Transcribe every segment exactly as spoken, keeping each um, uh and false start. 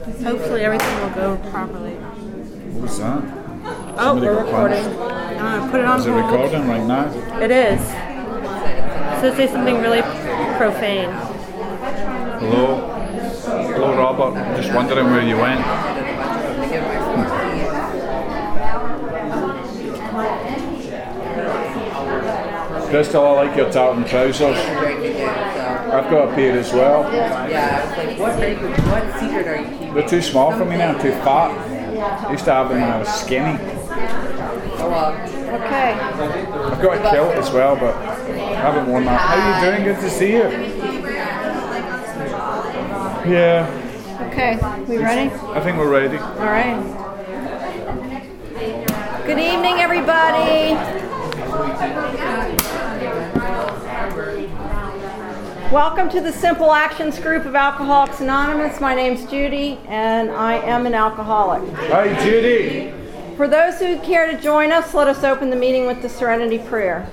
Hopefully everything will go properly. What was that? Oh, Somebody we're got recording. punched. I'm going to put it on Is it hold. recording right now? It is. So say something really profane. Hello? Hello, Robert. Just wondering where you went. Crystal, I like your tartan trousers. I've got a pair as well. Yeah, I was like, what, what secret are you keeping? They're too small for me now, too fat. I used to have them when I was skinny. Oh, well. Okay. I've got a kilt as well, but I haven't worn that. How are you doing? Good to see you. Yeah. Okay. We ready? I think we're ready. All right. Good evening, everybody. Welcome to the Simple Actions group of Alcoholics Anonymous. My name's Judy, and I am an alcoholic. Hi, Judy. For those who care to join us, let us open the meeting with the Serenity Prayer.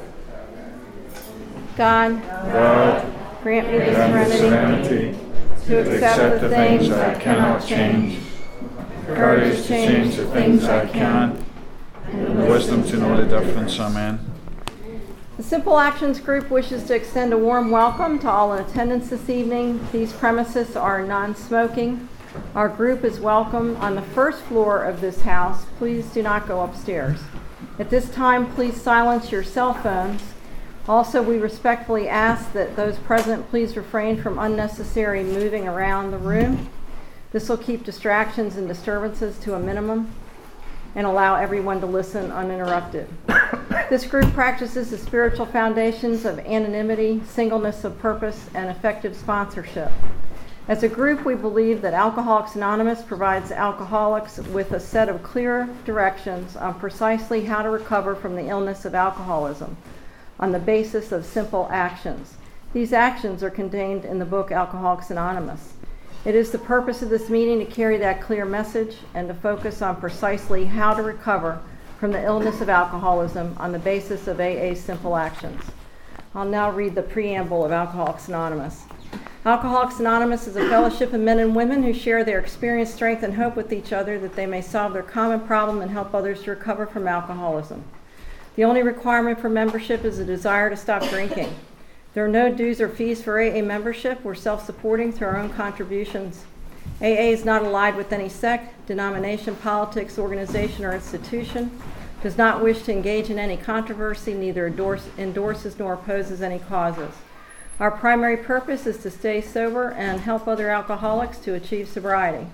God, God, grant me the grant me serenity, serenity to accept the things I cannot change, courage to change the things I can, and the wisdom to know the difference. Amen. The Simple Actions group wishes to extend a warm welcome to all in attendance this evening. These premises are non-smoking. Our group is welcome on the first floor of this house. Please do not go upstairs. At this time, please silence your cell phones. Also, we respectfully ask that those present please refrain from unnecessary moving around the room. This will keep distractions and disturbances to a minimum and allow everyone to listen uninterrupted. This group practices the spiritual foundations of anonymity, singleness of purpose, and effective sponsorship. As a group, we believe that Alcoholics Anonymous provides alcoholics with a set of clear directions on precisely how to recover from the illness of alcoholism on the basis of simple actions. These actions are contained in the book Alcoholics Anonymous. It is the purpose of this meeting to carry that clear message and to focus on precisely how to recover from the illness of alcoholism on the basis of A A's simple actions. I'll now read the preamble of Alcoholics Anonymous. Alcoholics Anonymous is a fellowship of men and women who share their experience, strength, and hope with each other that they may solve their common problem and help others to recover from alcoholism. The only requirement for membership is a desire to stop drinking. There are no dues or fees for A A membership. We're self-supporting through our own contributions. A A is not allied with any sect, denomination, politics, organization, or institution, does not wish to engage in any controversy, neither endorse, endorses nor opposes any causes. Our primary purpose is to stay sober and help other alcoholics to achieve sobriety.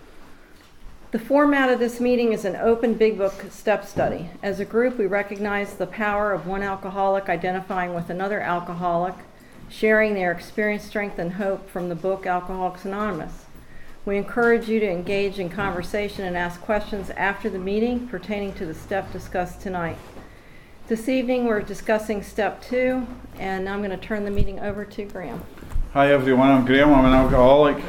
The format of this meeting is an open Big Book step study. As a group, we recognize the power of one alcoholic identifying with another alcoholic, sharing their experience, strength, and hope from the book Alcoholics Anonymous. We encourage you to engage in conversation and ask questions after the meeting pertaining to the step discussed tonight. This evening, we're discussing step two, and I'm going to turn the meeting over to Graham. Hi everyone, I'm Graham, I'm an alcoholic.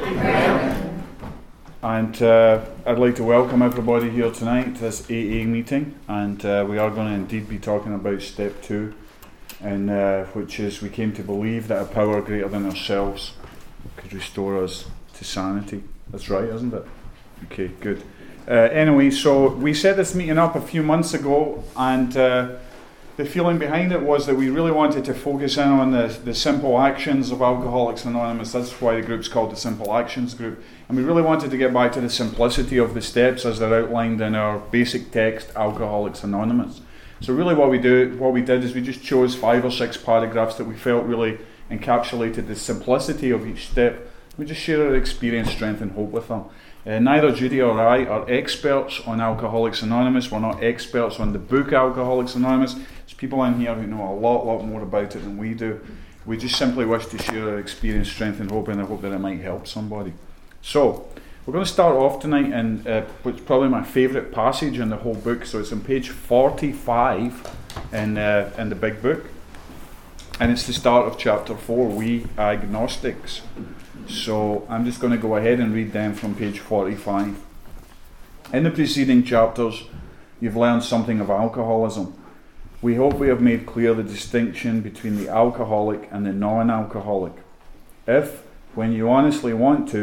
And uh, I'd like to welcome everybody here tonight to this A A meeting, and uh, we are going to indeed be talking about step two, and uh, which is we came to believe that a power greater than ourselves could restore us to sanity. That's right, isn't it? Okay, good. Uh, anyway, so we set this meeting up a few months ago, and uh, the feeling behind it was that we really wanted to focus in on the, the simple actions of Alcoholics Anonymous. That's why the group's called the Simple Actions Group. And we really wanted to get back to the simplicity of the steps as they're outlined in our basic text, Alcoholics Anonymous. So really what we do, what we did is we just chose five or six paragraphs that we felt really encapsulated the simplicity of each step. We just share our experience, strength, and hope with them. Uh, neither Judy or I are experts on Alcoholics Anonymous. We're not experts on the book Alcoholics Anonymous. There's people in here who know a lot, lot more about it than we do. We just simply wish to share our experience, strength, and hope, and I hope that it might help somebody. So, we're going to start off tonight in uh, what's probably my favourite passage in the whole book. So it's on page forty-five in, uh, in the big book. And it's the start of chapter four, We Agnostics. So I'm just going to go ahead and read them from page forty-five. In the preceding chapters, you've learned something of alcoholism. We hope we have made clear the distinction between the alcoholic and the non-alcoholic. If, when you honestly want to,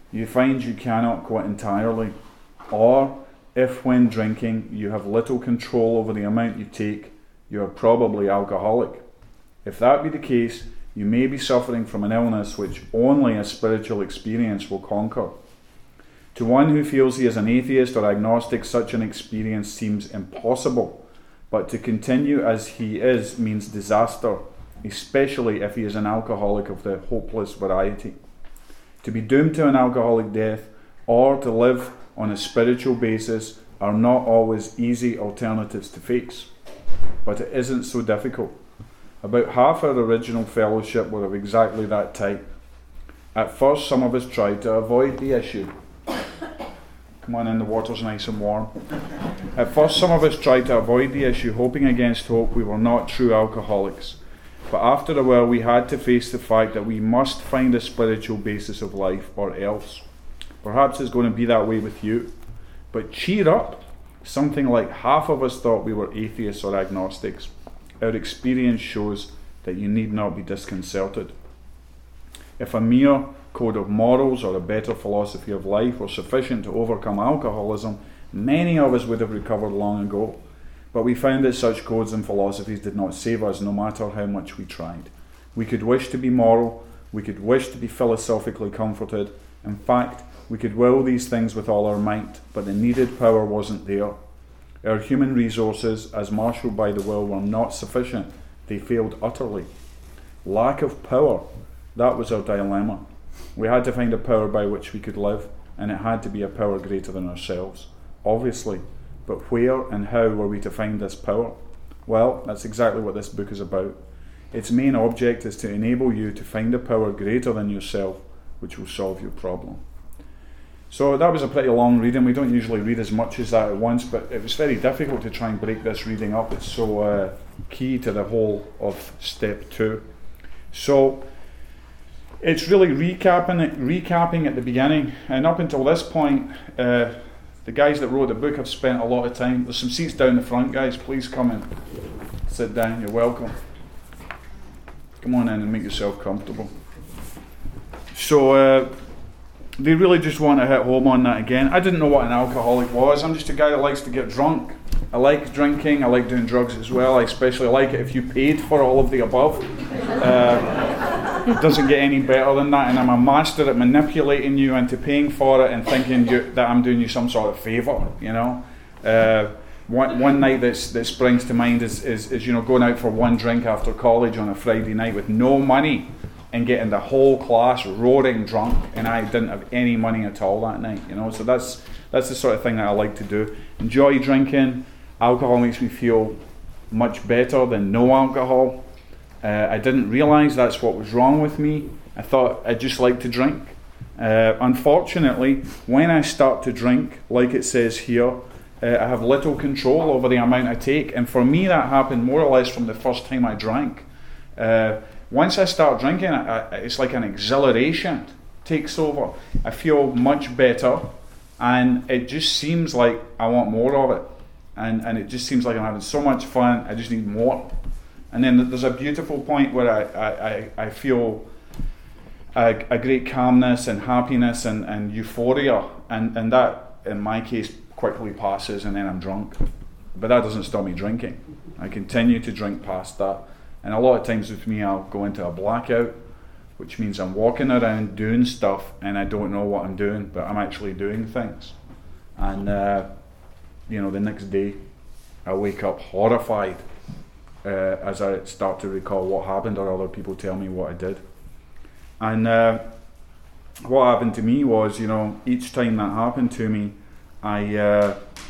you find you cannot quit entirely, or if when drinking you have little control over the amount you take, you are probably alcoholic. If that be the case, you may be suffering from an illness which only a spiritual experience will conquer. To one who feels he is an atheist or agnostic, such an experience seems impossible, but to continue as he is means disaster, especially if he is an alcoholic of the hopeless variety. To be doomed to an alcoholic death or to live on a spiritual basis are not always easy alternatives to face, but it isn't so difficult. About half our original fellowship were of exactly that type. At first, some of us tried to avoid the issue. Come on in, the water's nice and warm. At first, some of us tried to avoid the issue, hoping against hope we were not true alcoholics. But after a while, we had to face the fact that we must find a spiritual basis of life, or else. Perhaps it's going to be that way with you. But cheer up. Something like half of us thought we were atheists or agnostics. Our experience shows that you need not be disconcerted. If a mere code of morals or a better philosophy of life were sufficient to overcome alcoholism, many of us would have recovered long ago. But we found that such codes and philosophies did not save us, no matter how much we tried. We could wish to be moral, we could wish to be philosophically comforted. In fact, we could will these things with all our might, but the needed power wasn't there. Our human resources, as marshalled by the will, were not sufficient. They failed utterly. Lack of power, that was our dilemma. We had to find a power by which we could live, and it had to be a power greater than ourselves, obviously. But where and how were we to find this power? Well, that's exactly what this book is about. Its main object is to enable you to find a power greater than yourself, which will solve your problem. So that was a pretty long reading. We don't usually read as much as that at once, but it was very difficult to try and break this reading up. It's so uh, key to the whole of step two. So it's really recapping it, recapping at the beginning, and up until this point, uh, the guys that wrote the book have spent a lot of time. There's some seats down the front, guys. Please come and sit down. You're welcome. Come on in and make yourself comfortable. So uh, they really just want to hit home on that again. I didn't know what an alcoholic was. I'm just a guy that likes to get drunk. I like drinking. I like doing drugs as well. I especially like it if you paid for all of the above. Uh, it doesn't get any better than that, and I'm a master at manipulating you into paying for it and thinking you, that I'm doing you some sort of favour, you know. Uh, one, one night that's, that springs to mind is, is, is, you know, going out for one drink after college on a Friday night with no money and getting the whole class roaring drunk, and I didn't have any money at all that night, you know. So that's that's the sort of thing that I like to do. Enjoy drinking. Alcohol makes me feel much better than no alcohol. Uh, I didn't realise that's what was wrong with me. I thought I just liked to drink. Uh, unfortunately, when I start to drink, like it says here, uh, I have little control over the amount I take. And for me, that happened more or less from the first time I drank. Uh, once I start drinking, I, I, it's like an exhilaration takes over. I feel much better, and it just seems like I want more of it. And, and it just seems like I'm having so much fun, I just need more. And then there's a beautiful point where I, I, I feel a, a great calmness and happiness and, and euphoria, and, and that, in my case, quickly passes, and then I'm drunk. But that doesn't stop me drinking. I continue to drink past that. And a lot of times with me, I'll go into a blackout, which means I'm walking around doing stuff, and I don't know what I'm doing, but I'm actually doing things. And, uh, you know, the next day, I wake up horrified Uh, as I start to recall what happened, or other people tell me what I did. And uh, what happened to me was, you know, each time that happened to me, I uh,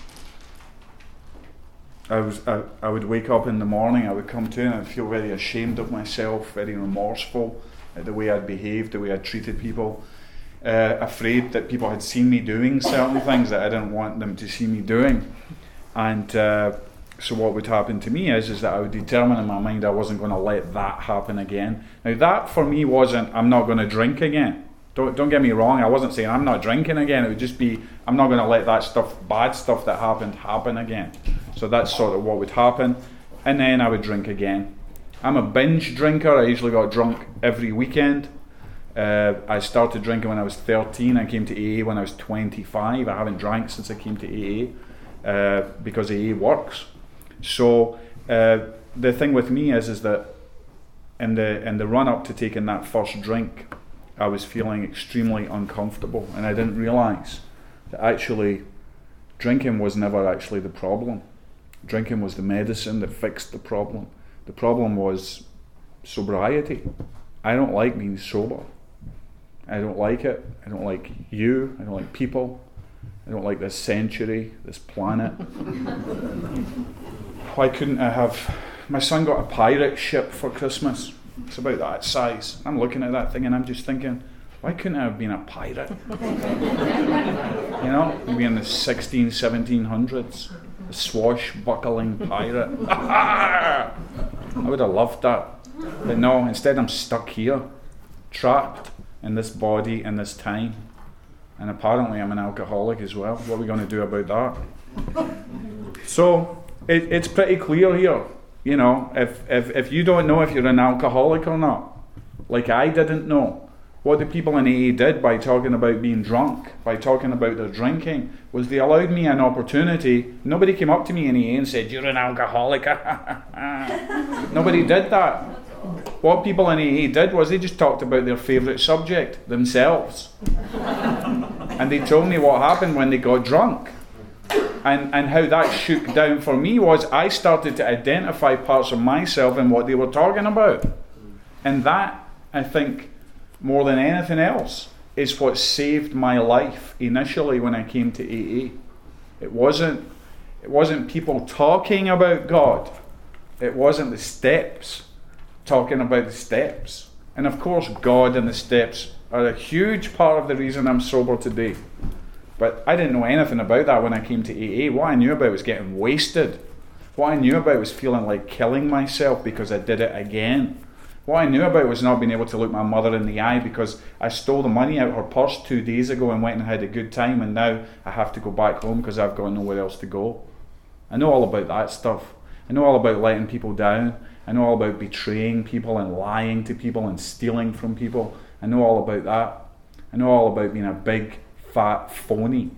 I was I, I would wake up in the morning, I would come to, and I'd feel very ashamed of myself, very remorseful at the way I'd behaved, the way I'd treated people, uh, afraid that people had seen me doing certain things that I didn't want them to see me doing. And uh, So what would happen to me is, is that I would determine in my mind I wasn't going to let that happen again. Now that for me wasn't, I'm not going to drink again. Don't don't get me wrong, I wasn't saying I'm not drinking again. It would just be, I'm not going to let that stuff, bad stuff that happened, happen again. So that's sort of what would happen. And then I would drink again. I'm a binge drinker. I usually got drunk every weekend. Uh, I started drinking when I was thirteen. I came to A A when I was twenty-five. I haven't drank since I came to A A uh, because A A works. So uh, the thing with me is, is that in the in the run up to taking that first drink, I was feeling extremely uncomfortable, and I didn't realise that actually drinking was never actually the problem. Drinking was the medicine that fixed the problem. The problem was sobriety. I don't like being sober. I don't like it. I don't like you. I don't like people. I don't like this century, this planet. Why couldn't I have... My son got a pirate ship for Christmas. It's about that size. I'm looking at that thing and I'm just thinking, why couldn't I have been a pirate? You know, maybe in the sixteen, seventeen hundreds. A swashbuckling pirate. I would have loved that. But no, instead I'm stuck here, trapped in this body, in this time. And apparently I'm an alcoholic as well. What are we going to do about that? So, it, it's pretty clear here. You know, if, if, if you don't know if you're an alcoholic or not, like I didn't know, what the people in A A did by talking about being drunk, by talking about their drinking, was they allowed me an opportunity. Nobody came up to me in A A and said, "You're an alcoholic." Nobody did that. What people in A A did was they just talked about their favourite subject, themselves. And they told me what happened when they got drunk. And, and how that shook down for me was I started to identify parts of myself in what they were talking about. And that, I think, more than anything else, is what saved my life initially when I came to A A. It wasn't, it wasn't people talking about God. It wasn't the steps talking about the steps. And of course, God and the steps are a huge part of the reason I'm sober today. But I didn't know anything about that when I came to A A. What I knew about was getting wasted. What I knew about was feeling like killing myself because I did it again. What I knew about was not being able to look my mother in the eye because I stole the money out of her purse two days ago and went and had a good time, and now I have to go back home because I've got nowhere else to go. I know all about that stuff. I know all about letting people down. I know all about betraying people and lying to people and stealing from people. I know all about that. I know all about being a big, fat phony.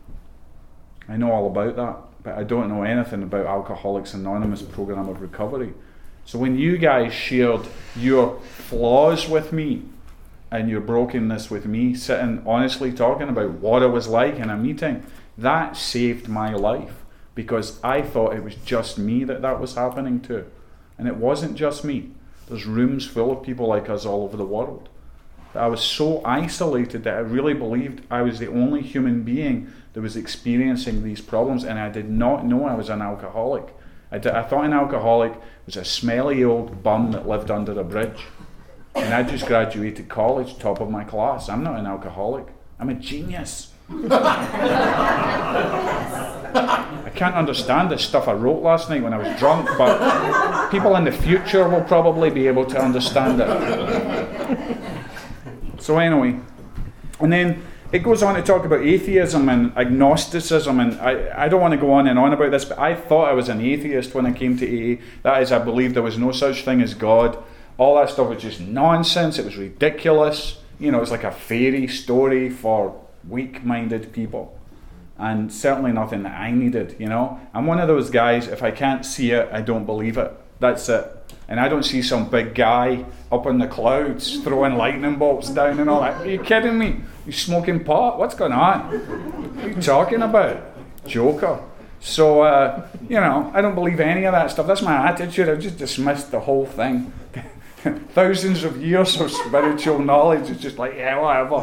I know all about that, but I don't know anything about Alcoholics Anonymous program of recovery. So when you guys shared your flaws with me and your brokenness with me, sitting honestly talking about what it was like in a meeting, that saved my life because I thought it was just me that that was happening to. And it wasn't just me. There's rooms full of people like us all over the world. I was so isolated that I really believed I was the only human being that was experiencing these problems, and I did not know I was an alcoholic. I, did, I thought an alcoholic was a smelly old bum that lived under a bridge. And I just graduated college, top of my class. I'm not an alcoholic. I'm a genius. I can't understand the stuff I wrote last night when I was drunk, but people in the future will probably be able to understand it. So anyway, and then it goes on to talk about atheism and agnosticism, and I, I don't want to go on and on about this, but I thought I was an atheist when I came to A A. That is, I believed there was no such thing as God. All that stuff was just nonsense. It was ridiculous. You know, it's like a fairy story for weak-minded people. And certainly nothing that I needed, you know. I'm one of those guys, if I can't see it, I don't believe it. That's it. And I don't see some big guy up in the clouds throwing lightning bolts down and all that. Are you kidding me? You smoking pot? What's going on? What are you talking about? Joker. So, uh, you know, I don't believe any of that stuff. That's my attitude. I've just dismissed the whole thing. Thousands of years of spiritual knowledge is just like, yeah, whatever.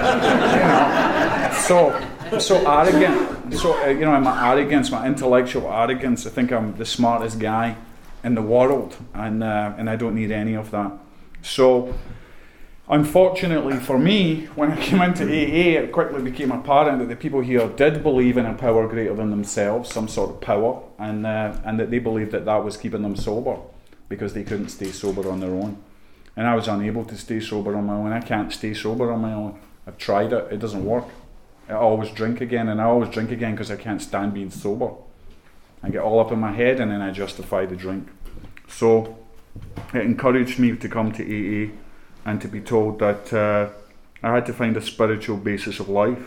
You know, so so arrogant. So uh, you know, my arrogance, my intellectual arrogance. I think I'm the smartest guy in the world, and uh, and I don't need any of that. So, unfortunately for me, when I came into A A, it quickly became apparent that the people here did believe in a power greater than themselves, some sort of power, and uh, and that they believed that that was keeping them sober, because they couldn't stay sober on their own. And I was unable to stay sober on my own. I can't stay sober on my own. I've tried it. It doesn't work. I always drink again, and I always drink again because I can't stand being sober. I get all up in my head, and then I justify the drink. So it encouraged me to come to A A. and to be told that uh, I had to find a spiritual basis of life.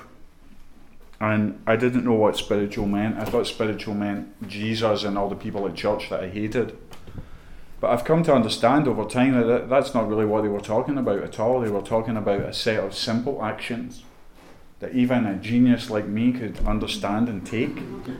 And I didn't know what spiritual meant. I thought spiritual meant Jesus and all the people at church that I hated. But I've come to understand over time that that's not really what they were talking about at all. They were talking about a set of simple actions that even a genius like me could understand and take.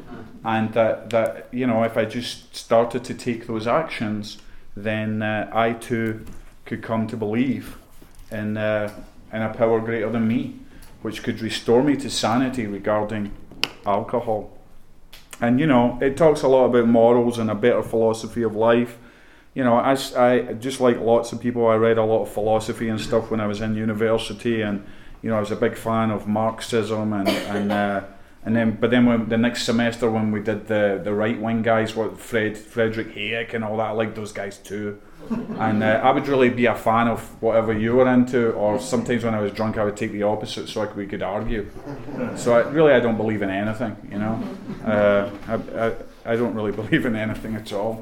And that, that you know, if I just started to take those actions, then uh, I too could come to believe in, uh, in a power greater than me, which could restore me to sanity regarding alcohol. And, you know, it talks a lot about morals and a better philosophy of life. You know, as I, just like lots of people, I read a lot of philosophy and stuff when I was in university, and, you know, I was a big fan of Marxism, and, and, uh, and then, but then when, the next semester when we did the, the right-wing guys, what Fred, Frederick Hayek and all that, I liked those guys too. And uh, I would really be a fan of whatever you were into, or sometimes when I was drunk I would take the opposite so I could, we could argue. So I, really I don't believe in anything, you know. Uh, I, I, I don't really believe in anything at all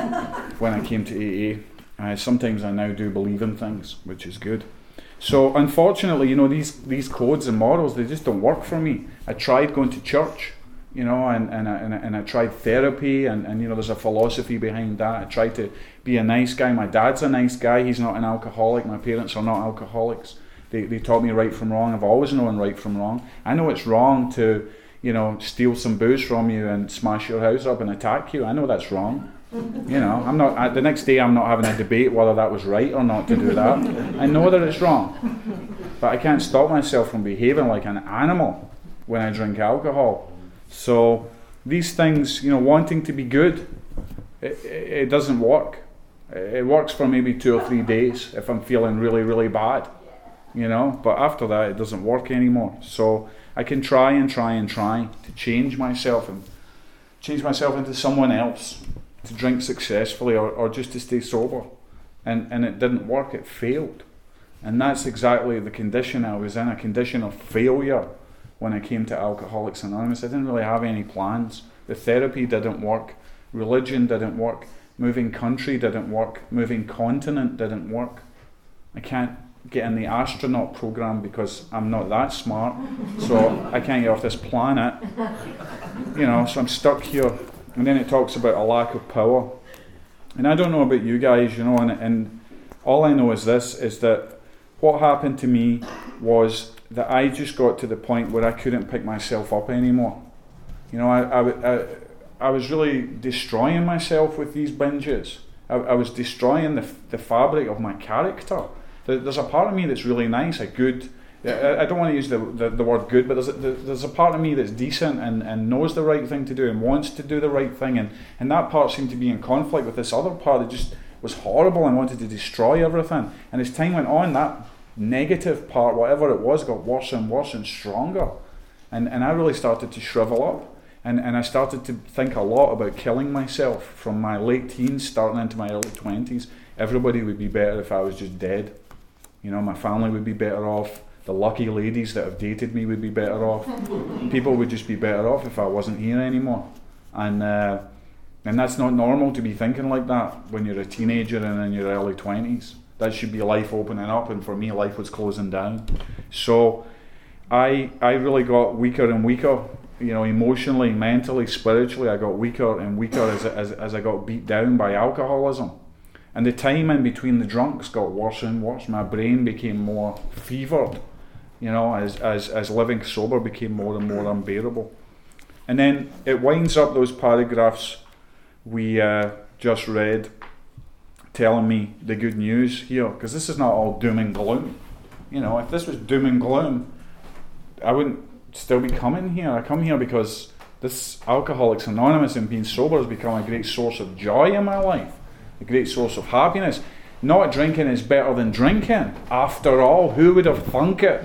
when I came to A A. Uh, sometimes I now do believe in things, which is good. So unfortunately, you know, these, these codes and morals, they just don't work for me. I tried going to church, you know, and, and, I, and, I, and I tried therapy, and, and, you know, there's a philosophy behind that. I tried to be a nice guy. My dad's a nice guy. He's not an alcoholic. My parents are not alcoholics. They they taught me right from wrong. I've always known right from wrong. I know it's wrong to, you know, steal some booze from you and smash your house up and attack you. I know that's wrong. You know, I'm not. I, the next day, I'm not having a debate whether that was right or not to do that. I know that it's wrong, but I can't stop myself from behaving like an animal when I drink alcohol. So these things, you know, wanting to be good, it, it, it doesn't work. It works for maybe two or three days if I'm feeling really, really bad, you know. But after that, it doesn't work anymore. So I can try and try and try to change myself and change myself into someone else, to drink successfully, or, or just to stay sober. And, and it didn't work, it failed. And that's exactly the condition I was in, a condition of failure when I came to Alcoholics Anonymous. I didn't really have any plans. The therapy didn't work, religion didn't work, moving country didn't work, moving continent didn't work. I can't get in the astronaut program because I'm not that smart, so I can't get off this planet. You know, so I'm stuck here. And then it talks about a lack of power. And I don't know about you guys, you know, and, and all I know is this, is that what happened to me was that I just got to the point where I couldn't pick myself up anymore. You know, I, I, I, I was really destroying myself with these binges. I, I was destroying the, the fabric of my character. There's a part of me that's really nice, a good, I don't want to use the, the, the word good, but there's a, there's a part of me that's decent and, and knows the right thing to do and wants to do the right thing, and, and that part seemed to be in conflict with this other part that just was horrible and wanted to destroy everything. And as time went on, that negative part, whatever it was, got worse and worse and stronger. And and I really started to shrivel up. And, and I started to think a lot about killing myself from my late teens starting into my early twenties. Everybody would be better if I was just dead. You know, my family would be better off. The lucky ladies that have dated me would be better off. People would just be better off if I wasn't here anymore. And uh, and that's not normal to be thinking like that when you're a teenager and in your early twenties. That should be life opening up, and for me life was closing down. So I I really got weaker and weaker, you know, emotionally, mentally, spiritually. I got weaker and weaker as, as, as I got beat down by alcoholism. And the time in between the drunks got worse and worse. My brain became more fevered, you know, as, as, as living sober became more and more unbearable. And then it winds up those paragraphs we uh, just read, telling me the good news here, because this is not all doom and gloom. You know, if this was doom and gloom, I wouldn't still be coming here. I come here because this Alcoholics Anonymous and being sober has become a great source of joy in my life, a great source of happiness. Not drinking is better than drinking. After all, who would have thunk it?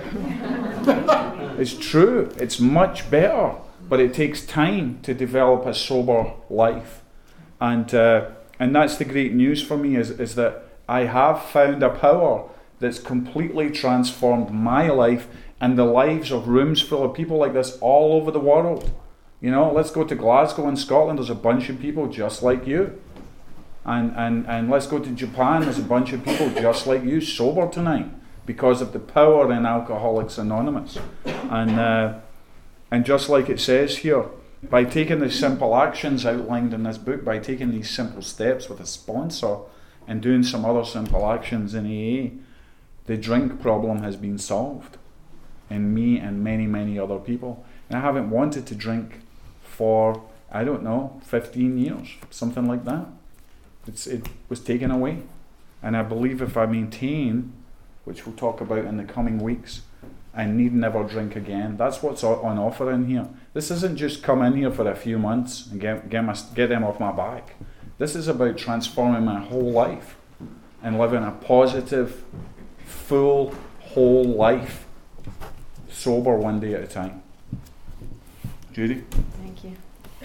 It's true, it's much better, but it takes time to develop a sober life. And uh, and that's the great news for me, is, is that I have found a power that's completely transformed my life and the lives of rooms full of people like this all over the world. You know, let's go to Glasgow in Scotland, there's a bunch of people just like you. And, and, and let's go to Japan. There's a bunch of people just like you sober tonight because of the power in Alcoholics Anonymous. And, uh, and just like it says here, by taking the simple actions outlined in this book, by taking these simple steps with a sponsor and doing some other simple actions in A A, the drink problem has been solved in me and many, many other people. And I haven't wanted to drink for, I don't know, fifteen years, something like that. It's, it was taken away. And I believe if I maintain, which we'll talk about in the coming weeks, I need never drink again. That's what's on offer in here. This isn't just come in here for a few months and get, get, my, get them off my back. This is about transforming my whole life and living a positive, full, whole life, sober one day at a time. Judy? Thank you.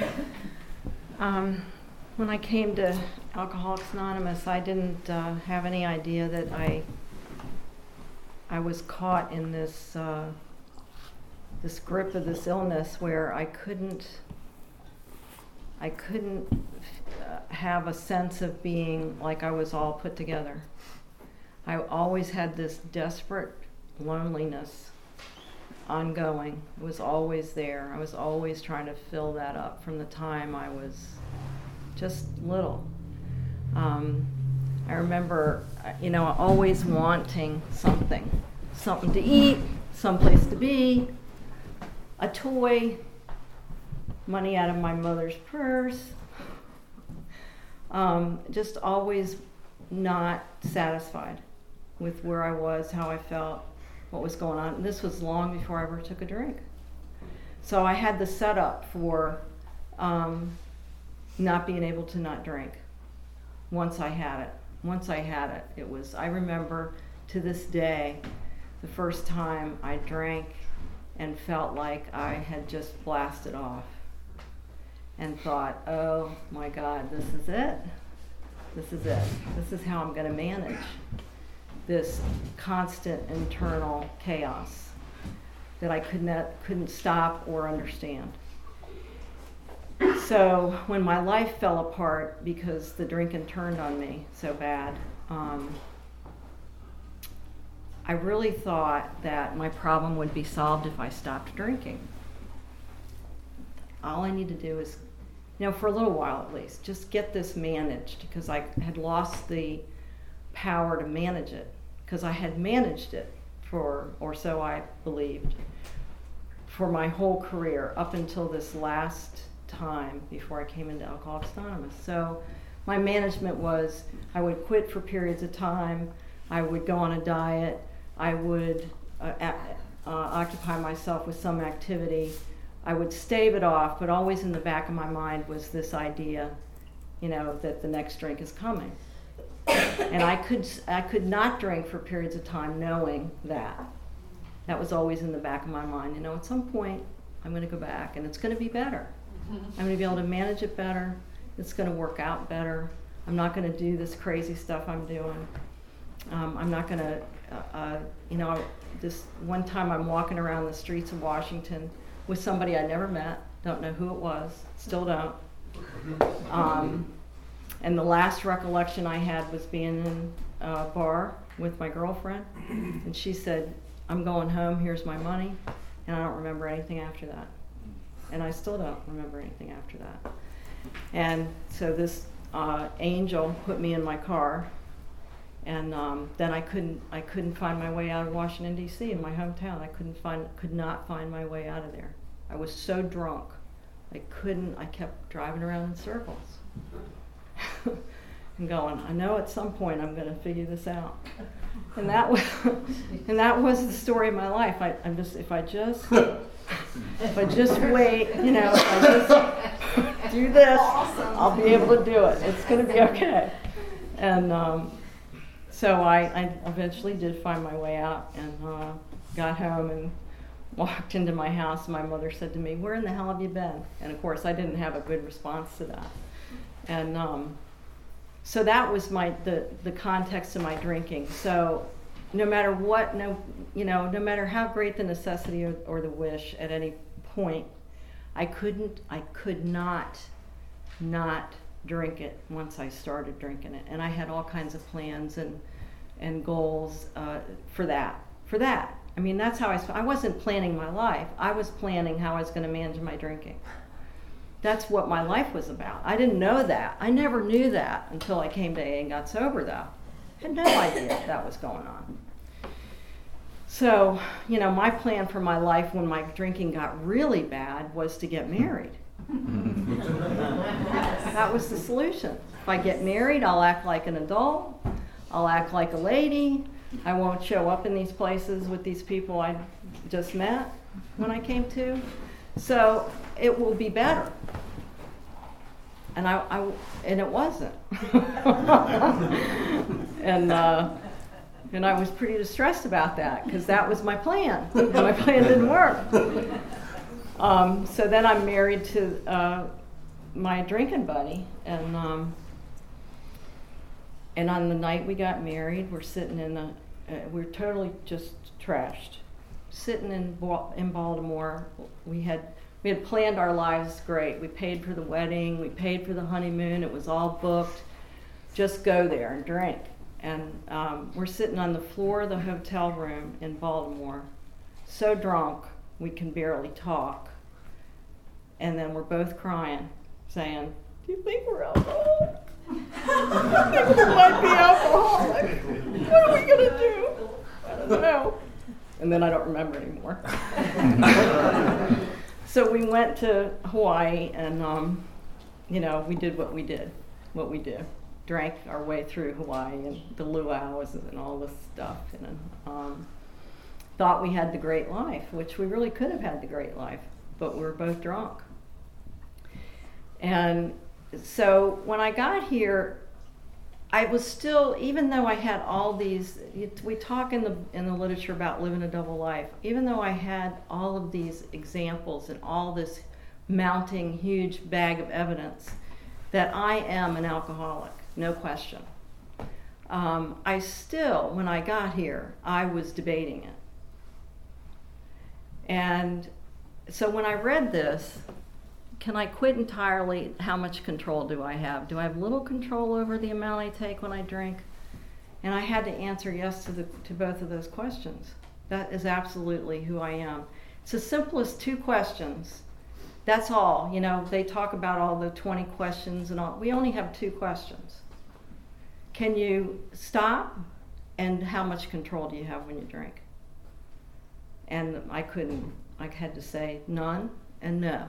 Um, when I came to Alcoholics Anonymous, I didn't uh, have any idea that I I was caught in this uh, this grip of this illness where I couldn't I couldn't uh, have a sense of being like I was all put together. I always had this desperate loneliness ongoing. It was always there. I was always trying to fill that up from the time I was just little. Um, I remember, you know, always wanting something, something to eat, someplace to be, a toy, money out of my mother's purse, um, just always not satisfied with where I was, how I felt, what was going on. And this was long before I ever took a drink. So I had the setup for um, not being able to not drink once I had it. Once I had it, it was, I remember to this day, the first time I drank and felt like I had just blasted off and thought, oh my God, this is it. This is it. This is how I'm going to manage this constant internal chaos that I could not, couldn't stop or understand. So when my life fell apart because the drinking turned on me so bad, um, I really thought that my problem would be solved if I stopped drinking. All I need to do is, you know, for a little while at least, just get this managed, because I had lost the power to manage it, because I had managed it for, or so I believed, for my whole career up until this last time before I came into Alcoholics Anonymous. So my management was, I would quit for periods of time, I would go on a diet, I would uh, uh, occupy myself with some activity, I would stave it off, but always in the back of my mind was this idea, you know, that the next drink is coming. And I could I could not drink for periods of time knowing that. That was always in the back of my mind. You know, at some point I'm going to go back and it's going to be better. I'm going to be able to manage it better. It's going to work out better. I'm not going to do this crazy stuff I'm doing. Um, I'm not going to, uh, uh, you know, this one time I'm walking around the streets of Washington with somebody I never met, don't know who it was, still don't. Um, and the last recollection I had was being in a bar with my girlfriend, and she said, I'm going home, here's my money, and I don't remember anything after that. And I still don't remember anything after that. And so this uh, angel put me in my car, and um, then I couldn't I couldn't find my way out of Washington, D C in my hometown. I couldn't find could not find my way out of there. I was so drunk. I couldn't, I kept driving around in circles. And going, I know at some point I'm going to figure this out. And that was, and that was the story of my life. I, I'm just, if I just, if I just wait, you know, if I just do this, I'll be able to do it. It's going to be okay. And um, so I, I eventually did find my way out and uh, got home and walked into my house. And my mother said to me, where in the hell have you been? And of course I didn't have a good response to that. And um, so that was my the, the context of my drinking. So no matter what, no you know, no matter how great the necessity or, or the wish at any point, I couldn't, I could not not drink it once I started drinking it. And I had all kinds of plans and and goals uh, for that. For that. I mean, that's how I, sp- I wasn't planning my life. I was planning how I was going to manage my drinking. That's what my life was about. I didn't know that. I never knew that until I came to A A and got sober, though. I had no idea that was going on. So, you know, my plan for my life when my drinking got really bad was to get married. That was the solution. If I get married, I'll act like an adult. I'll act like a lady. I won't show up in these places with these people I just met when I came to. So it will be better. And I, I and it wasn't. and uh, and I was pretty distressed about that because that was my plan, and my plan didn't work. Um, so then I'm married to uh, my drinking buddy, and um, and on the night we got married, we're sitting in a, uh, we're totally just trashed, sitting in in Baltimore. We had we had planned our lives great. We paid for the wedding, we paid for the honeymoon. It was all booked. Just go there and drink. And um, we're sitting on the floor of the hotel room in Baltimore, so drunk we can barely talk. And then we're both crying, saying, "Do you think we're alcoholics? Do you think we might be alcoholics? What are we gonna do? I don't know." And then I don't remember anymore. So we went to Hawaii, and um, you know, we did what we did, what we do. Drank our way through Hawaii and the luau's and all this stuff, and um, thought we had the great life, which we really could have had the great life, but we were both drunk. And so when I got here, I was still, even though I had all these, we talk in the in the literature about living a double life, even though I had all of these examples and all this mounting huge bag of evidence that I am an alcoholic, no question. Um, I still, when I got here, I was debating it. And so when I read this, can I quit entirely? How much control do I have? Do I have little control over the amount I take when I drink? And I had to answer yes to the to both of those questions. That is absolutely who I am. It's the simplest two questions. That's all. You know, they talk about all the twenty questions and all. We only have two questions. Can you stop? And how much control do you have when you drink? And I couldn't. I had to say none and no.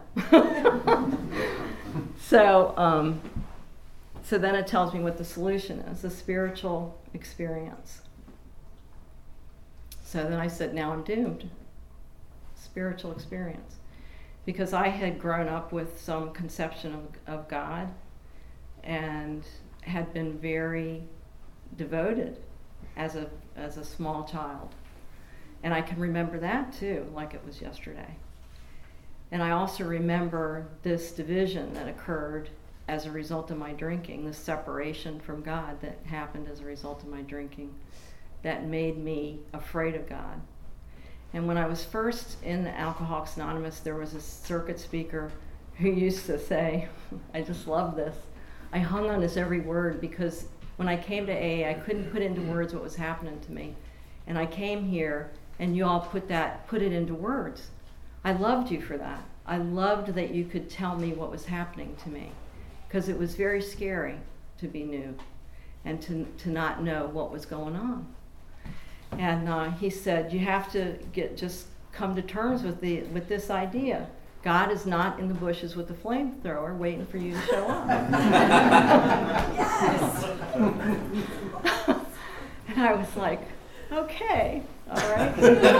so, um, so then it tells me what the solution is: a spiritual experience. So then I said, now I'm doomed. Spiritual experience. Because I had grown up with some conception of, of God and had been very devoted as a as a small child. And I can remember that too, like it was yesterday. And I also remember this division that occurred as a result of my drinking, this separation from God that happened as a result of my drinking that made me afraid of God. And when I was first in Alcoholics Anonymous, there was a circuit speaker who used to say, I just love this, I hung on his every word because when I came to A A, I couldn't put into words what was happening to me. And I came here and you all put that, put it into words. I loved you for that. I loved that you could tell me what was happening to me because it was very scary to be new and to, to not know what was going on. And uh, he said, you have to get just come to terms with the with this idea. God is not in the bushes with a flamethrower waiting for you to show up. Yes! And I was like, okay, all right.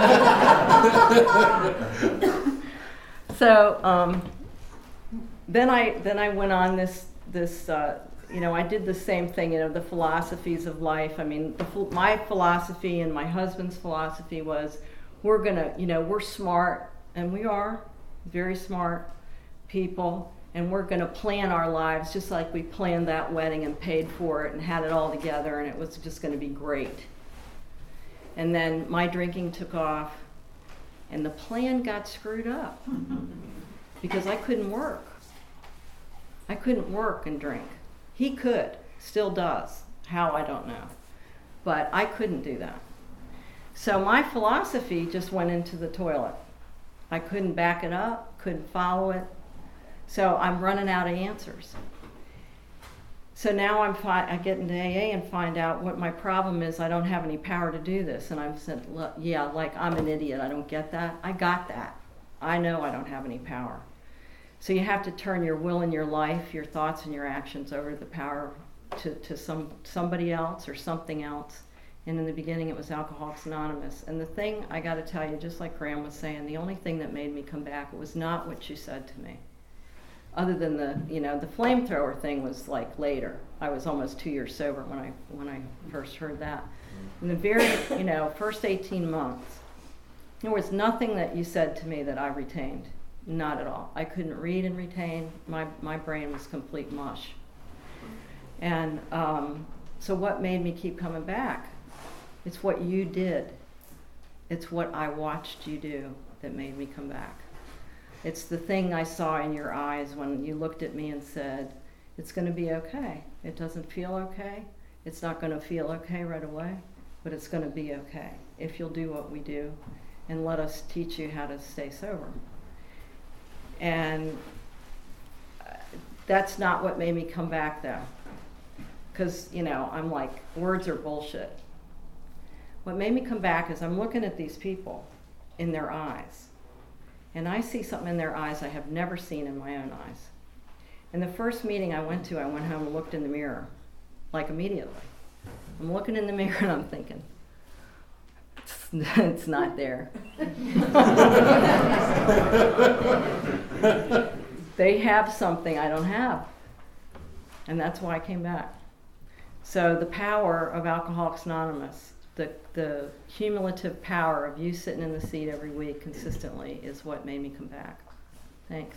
So um, then I then I went on this this. Uh, You know, I did the same thing, you know, the philosophies of life. I mean, the, my philosophy and my husband's philosophy was we're going to, you know, we're smart, and we are very smart people, and we're going to plan our lives just like we planned that wedding and paid for it and had it all together, and it was just going to be great. And then my drinking took off, and the plan got screwed up because I couldn't work. I couldn't work and drink. He could, still does. How, I don't know. But I couldn't do that. So my philosophy just went into the toilet. I couldn't back it up, couldn't follow it. So I'm running out of answers. So now I'm fi- I get into A A and find out what my problem is. I don't have any power to do this. And I'm said, yeah, like I'm an idiot. I don't get that. I got that. I know I don't have any power. So you have to turn your will and your life, your thoughts and your actions over to the power to, to some somebody else or something else. And in the beginning it was Alcoholics Anonymous. And the thing I got to tell you, just like Graham was saying, the only thing that made me come back, it was not what you said to me. Other than the, you know, the flamethrower thing was like later. I was almost two years sober when I when I first heard that. In the very, you know, first eighteen months, there was nothing that you said to me that I retained. Not at all. I couldn't read and retain. My my brain was complete mush. And um, so what made me keep coming back? It's what you did. It's what I watched you do that made me come back. It's the thing I saw in your eyes when you looked at me and said, it's going to be okay. It doesn't feel okay. It's not going to feel okay right away, but it's going to be okay if you'll do what we do and let us teach you how to stay sober. And that's not what made me come back, though. Because, you know, I'm like, words are bullshit. What made me come back is I'm looking at these people in their eyes. And I see something in their eyes I have never seen in my own eyes. In the first meeting I went to, I went home and looked in the mirror, like immediately. I'm looking in the mirror and I'm thinking, it's, it's not there. They have something I don't have. And that's why I came back. So the power of Alcoholics Anonymous, the the cumulative power of you sitting in the seat every week consistently is what made me come back. Thanks.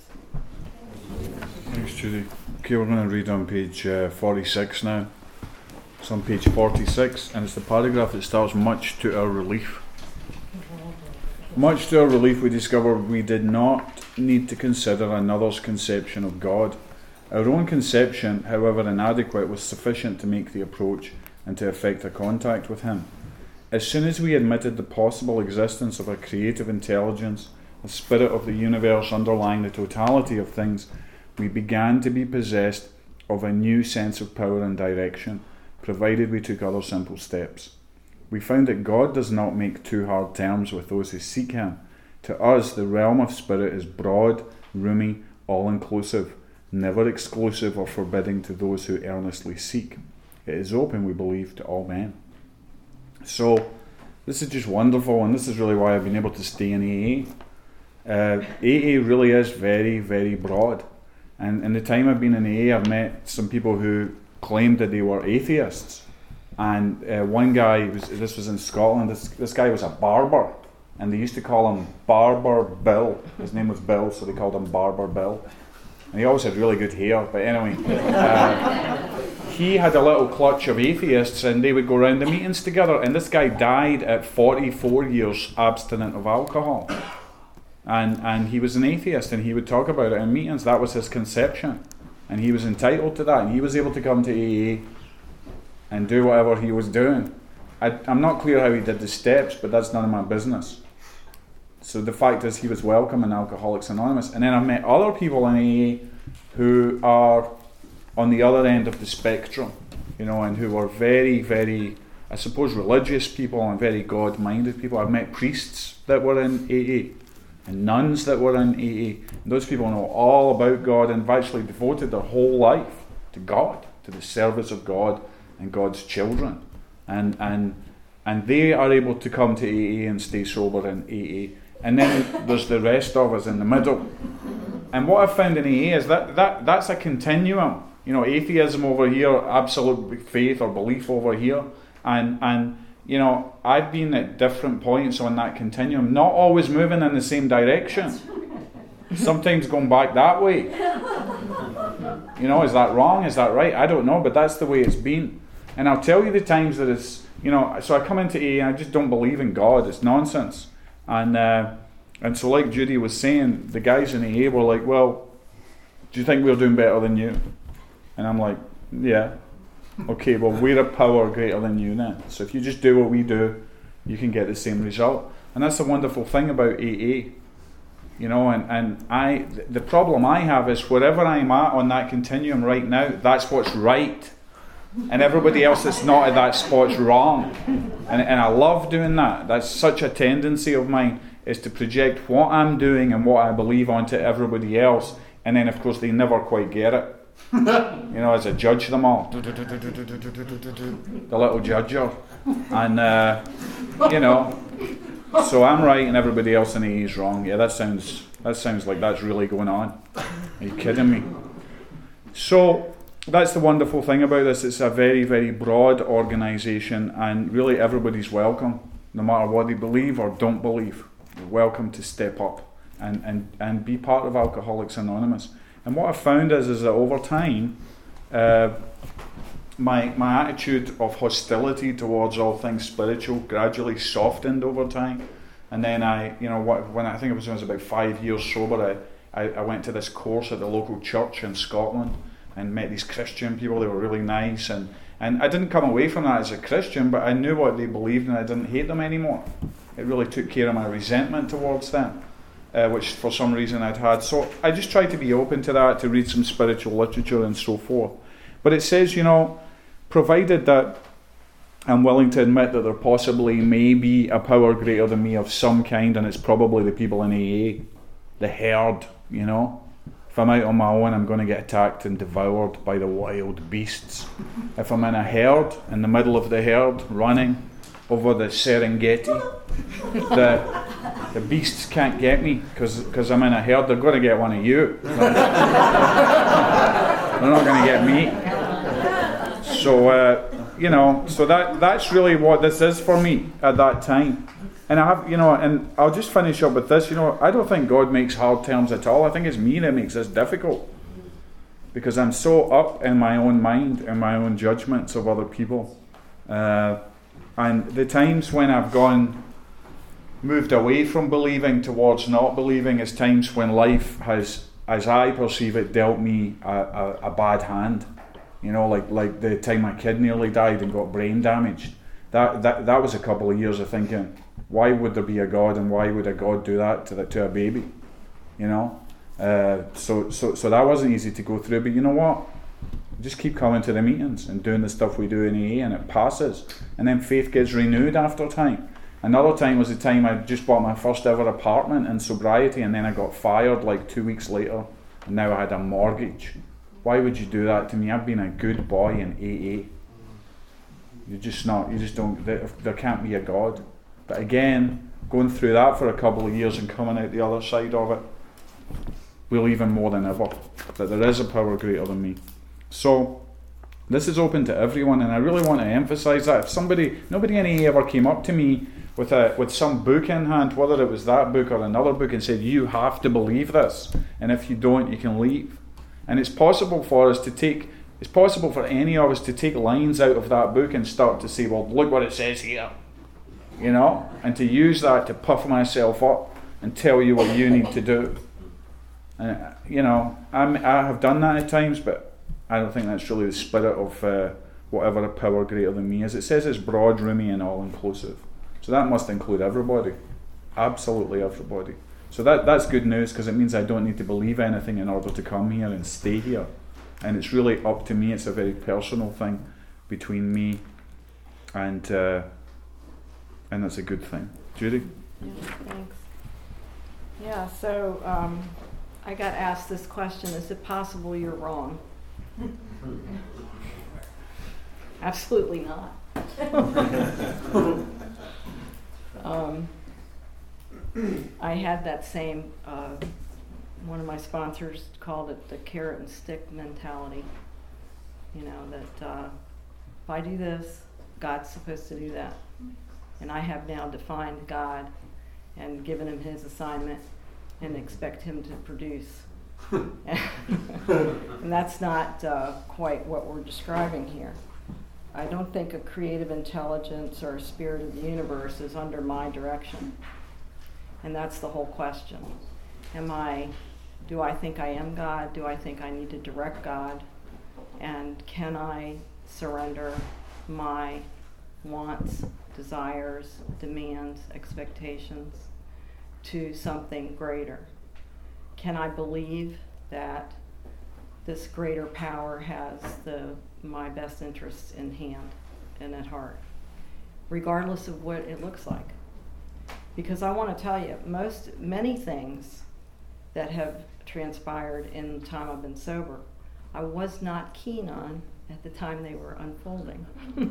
Thanks, Judy. Okay, we're going to read on page uh, forty-six now. It's on page forty-six, and it's the paragraph that starts, much to our relief. Much to our relief, we discovered we did not need to consider another's conception of God. Our own conception, however inadequate, was sufficient to make the approach and to effect a contact with Him. As soon as we admitted the possible existence of a creative intelligence, a spirit of the universe underlying the totality of things, we began to be possessed of a new sense of power and direction, provided we took other simple steps. We found that God does not make too hard terms with those who seek Him. To us, the realm of spirit is broad, roomy, all-inclusive, never exclusive or forbidding to those who earnestly seek. It is open, we believe, to all men. So, this is just wonderful, and this is really why I've been able to stay in A A. Uh, A A really is very, very broad. And in the time I've been in A A, I've met some people who claimed that they were atheists. And uh, one guy, was, this was in Scotland, this, this guy was a barber. And they used to call him Barber Bill. His name was Bill, so they called him Barber Bill. And he always had really good hair, but anyway. Uh, he had a little clutch of atheists, and they would go around the meetings together. And this guy died at forty-four years abstinent of alcohol. And and he was an atheist, and he would talk about it in meetings. That was his conception. And he was entitled to that. And he was able to come to A A and do whatever he was doing. I, I'm not clear how he did the steps, but that's none of my business. So the fact is, he was welcome in Alcoholics Anonymous. And then I've met other people in A A who are on the other end of the spectrum, you know, and who are very, very, I suppose, religious people and very God-minded people. I've met priests that were in A A and nuns that were in A A. And those people know all about God and have actually devoted their whole life to God, to the service of God and God's children. And and and they are able to come to A A and stay sober in A A. And then there's the rest of us in the middle. And what I've found in A A is that, that that's a continuum. You know, atheism over here, absolute faith or belief over here. And, and you know, I've been at different points on that continuum, not always moving in the same direction. Sometimes going back that way. You know, is that wrong? Is that right? I don't know, but that's the way it's been. And I'll tell you the times that it's, you know, so I come into A A and I just don't believe in God. It's nonsense. And uh, and so like Judy was saying, the guys in A A were like, well, do you think we're doing better than you? And I'm like, Yeah. Okay, well, we're a power greater than you then. So if you just do what we do, you can get the same result. And that's the wonderful thing about A A. You know, and, and I, the problem I have is wherever I'm at on that continuum right now, that's what's right. And everybody else that's not at that spot's wrong. And, and I love doing that. That's such a tendency of mine, is to project what I'm doing and what I believe onto everybody else. And then, of course, they never quite get it. You know, as I judge them all. The little judger. And, uh, you know, so I'm right and everybody else in A A is wrong. Yeah, that sounds that sounds like that's really going on. Are you kidding me? So that's the wonderful thing about this. It's a very, very broad organisation, and really everybody's welcome, no matter what they believe or don't believe. You're welcome to step up and, and, and be part of Alcoholics Anonymous. And what I've found is, is that over time, uh, my my attitude of hostility towards all things spiritual gradually softened over time. And then I, you know, what, when I think it was when I was about five years sober, I, I, I went to this course at the local church in Scotland and met these Christian people. They were really nice, and, and I didn't come away from that as a Christian, but I knew what they believed and I didn't hate them anymore. It really took care of my resentment towards them, uh, which for some reason I'd had. So I just tried to be open to that, to read some spiritual literature and so forth. But it says, you know, provided that I'm willing to admit that there possibly may be a power greater than me of some kind, and it's probably the people in A A, the herd, you know. If I'm out on my own, I'm going to get attacked and devoured by the wild beasts. If I'm in a herd, in the middle of the herd, running over the Serengeti, the, the beasts can't get me because I'm in a herd. They're going to get one of you. They're not going to get me. So, uh, you know, so that that's really what this is for me at that time. And I have, you know, and I'll just finish up with this, you know, I don't think God makes hard terms at all. I think it's me that makes this difficult. Because I'm so up in my own mind and my own judgments of other people. Uh, and the times when I've gone, moved away from believing towards not believing is times when life has, as I perceive it, dealt me a, a, a bad hand. You know, like like the time my kid nearly died and got brain damaged. That that that was a couple of years of thinking, why would there be a God, and why would a God do that to the, to a baby? You know, uh, so so so that wasn't easy to go through. But you know what? Just keep coming to the meetings and doing the stuff we do in A A, and it passes. And then faith gets renewed after time. Another time was the time I just bought my first ever apartment in sobriety, and then I got fired like two weeks later, and now I had a mortgage. Why would you do that to me? I've been a good boy in A A. You're just not, you just don't, there, there can't be a God. But again, going through that for a couple of years and coming out the other side of it, believe even more than ever that there is a power greater than me. So, this is open to everyone, and I really want to emphasise that. If somebody, nobody in A A ever came up to me with a with some book in hand, whether it was that book or another book, and said, you have to believe this, and if you don't, you can leave. And it's possible for us to take, it's possible for any of us to take lines out of that book and start to say, well, look what it says here. You know? And to use that to puff myself up and tell you what you need to do. And, you know, I'm, I have done that at times, but I don't think that's really the spirit of uh, whatever a power greater than me is. It says it's broad, roomy, and all-inclusive. So that must include everybody. Absolutely everybody. So that that's good news, because it means I don't need to believe anything in order to come here and stay here. And it's really up to me. It's a very personal thing between me and uh, and that's a good thing. Judy? Yeah, thanks. Yeah, so um, I got asked this question, is it possible you're wrong? Absolutely not. um, I had that same, uh, one of my sponsors called it the carrot and stick mentality. You know, that uh, if I do this, God's supposed to do that. And I have now defined God and given him his assignment and expect him to produce. And that's not uh, quite what we're describing here. I don't think a creative intelligence or a spirit of the universe is under my direction. And that's the whole question. Am I, do I think I am God? Do I think I need to direct God? And can I surrender my wants, desires, demands, expectations to something greater? Can I believe that this greater power has the my best interests in hand and at heart, regardless of what it looks like? Because I want to tell you, most many things that have transpired in the time I've been sober, I was not keen on at the time they were unfolding.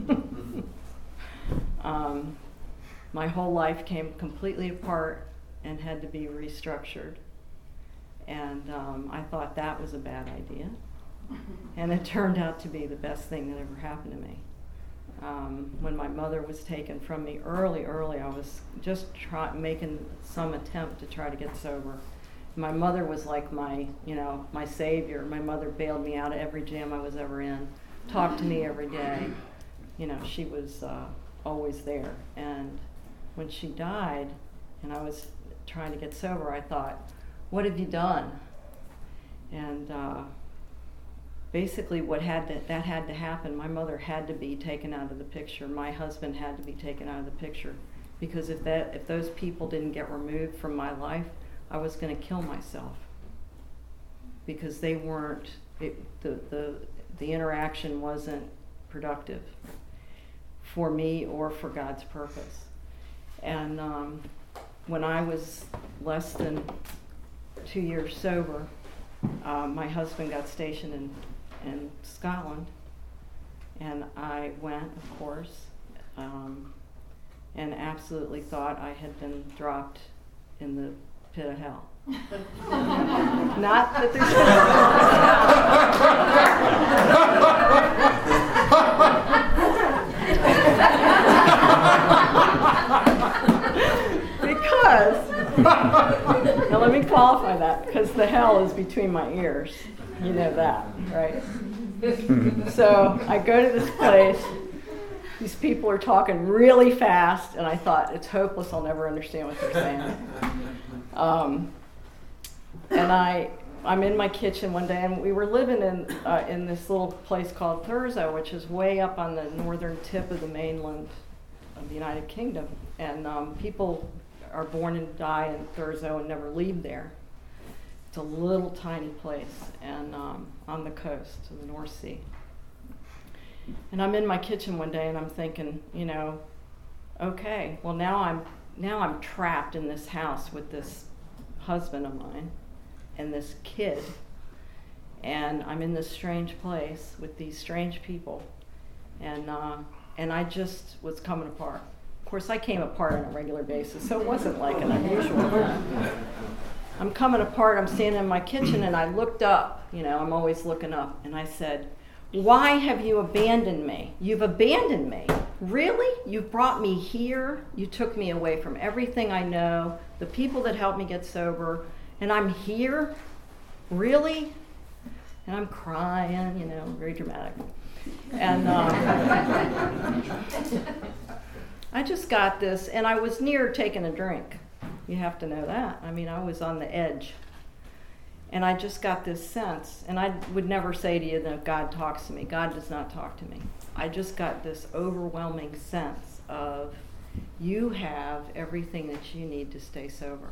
um, my whole life came completely apart and had to be restructured. And um, I thought that was a bad idea. And it turned out to be the best thing that ever happened to me. Um, when my mother was taken from me early, early, I was just try- making some attempt to try to get sober. My mother was like my, you know, my savior. My mother bailed me out of every jam I was ever in, talked to me every day. You know, she was uh, always there. And when she died, and I was trying to get sober, I thought, what have you done? And uh, basically what had to, that had to happen, my mother had to be taken out of the picture. My husband had to be taken out of the picture. Because if that, if those people didn't get removed from my life, I was going to kill myself. Because they weren't, it, the, the, the interaction wasn't productive for me or for God's purpose. And um, when I was less than two years sober, uh, my husband got stationed in, in Scotland, and I went, of course, um, and absolutely thought I had been dropped in the pit of hell. Not that there's because now let me qualify that, because the hell is between my ears. You know that, right? So I go to this place. These people are talking really fast, and I thought, it's hopeless. I'll never understand what they're saying. Um, and I, I'm in my kitchen one day, and we were living in uh, in this little place called Thurso, which is way up on the northern tip of the mainland of the United Kingdom. And um, people are born and die in Thurso and never leave there. It's a little tiny place, and um, on the coast of the North Sea. And I'm in my kitchen one day, and I'm thinking, you know, okay, well now I'm now I'm trapped in this house with this husband of mine and this kid, and I'm in this strange place with these strange people, and uh, and I just was coming apart. Of course, I came apart on a regular basis, so it wasn't like an unusual thing. I'm coming apart. I'm standing in my kitchen, and I looked up. You know, I'm always looking up, and I said, "Why have you abandoned me? You've abandoned me. Really? You've brought me here. You took me away from everything I know, the people that helped me get sober, and I'm here? Really?" And I'm crying, you know, very dramatic. And um, I just got this, and I was near taking a drink. You have to know that. I mean, I was on the edge. And I just got this sense, and I would never say to you that God talks to me. God does not talk to me. I just got this overwhelming sense of, you have everything that you need to stay sober.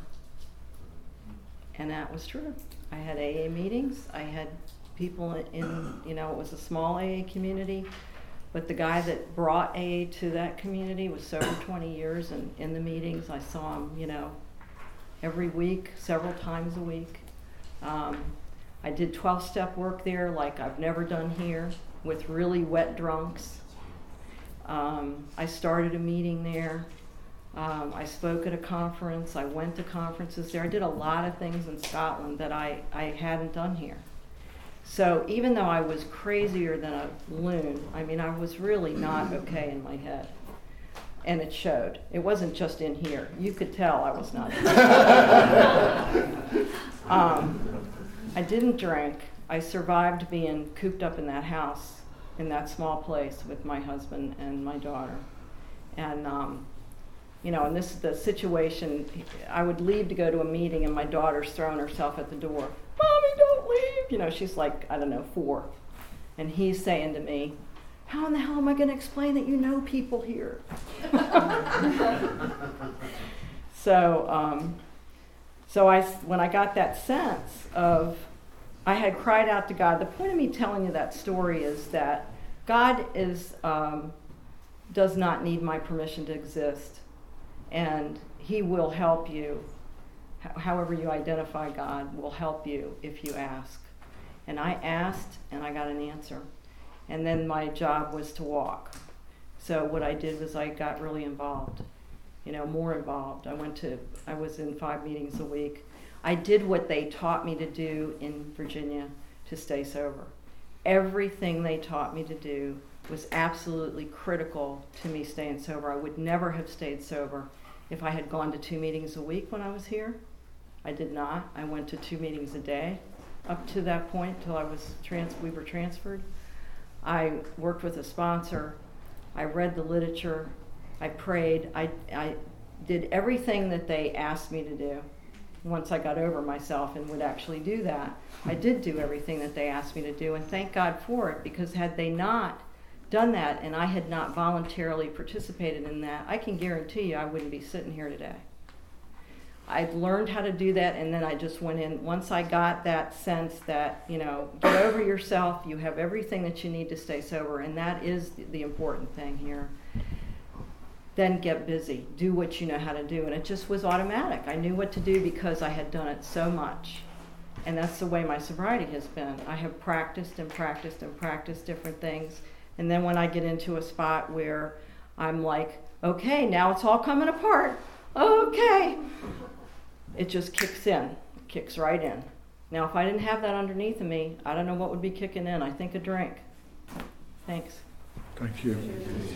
And that was true. I had A A meetings. I had people in, you know, it was a small A A community, but the guy that brought A A to that community was sober twenty years, and in the meetings I saw him, you know, every week, several times a week. Um, I did twelve-step work there like I've never done here, with really wet drunks. Um, I started a meeting there. Um, I spoke at a conference. I went to conferences there. I did a lot of things in Scotland that I, I hadn't done here. So even though I was crazier than a loon, I mean, I was really not okay in my head. And it showed. It wasn't just in here. You could tell I was not. um, I didn't drink. I survived being cooped up in that house, in that small place with my husband and my daughter. And, um, you know, and this is the situation. I would leave to go to a meeting, and my daughter's throwing herself at the door. "Mommy, don't leave." You know, she's like, I don't know, four. And he's saying to me, how in the hell am I going to explain that you know people here? so, um, so I, when I got that sense of, I had cried out to God. The point of me telling you that story is that God is um, does not need my permission to exist, and He will help you. H- however you identify God will help you if you ask. And I asked, and I got an answer. And then my job was to walk. So what I did was I got really involved, you know, more involved. I went to, I was in five meetings a week. I did what they taught me to do in Virginia to stay sober. Everything they taught me to do was absolutely critical to me staying sober. I would never have stayed sober if I had gone to two meetings a week when I was here. I did not. I went to two meetings a day up to that point till I was trans. we were transferred. I worked with a sponsor. I read the literature. I prayed. I, I did everything that they asked me to do. Once I got over myself and would actually do that, I did do everything that they asked me to do, and thank God for it, because had they not done that and I had not voluntarily participated in that, I can guarantee you I wouldn't be sitting here today. I learned how to do that, and then I just went in. Once I got that sense that, you know, get over yourself, you have everything that you need to stay sober, and that is the, the important thing here. Then get busy. Do what you know how to do. And it just was automatic. I knew what to do because I had done it so much. And that's the way my sobriety has been. I have practiced and practiced and practiced different things. And then when I get into a spot where I'm like, okay, now it's all coming apart. Okay. It just kicks in. It kicks right in. Now, if I didn't have that underneath of me, I don't know what would be kicking in. I think a drink. Thanks. Thank you.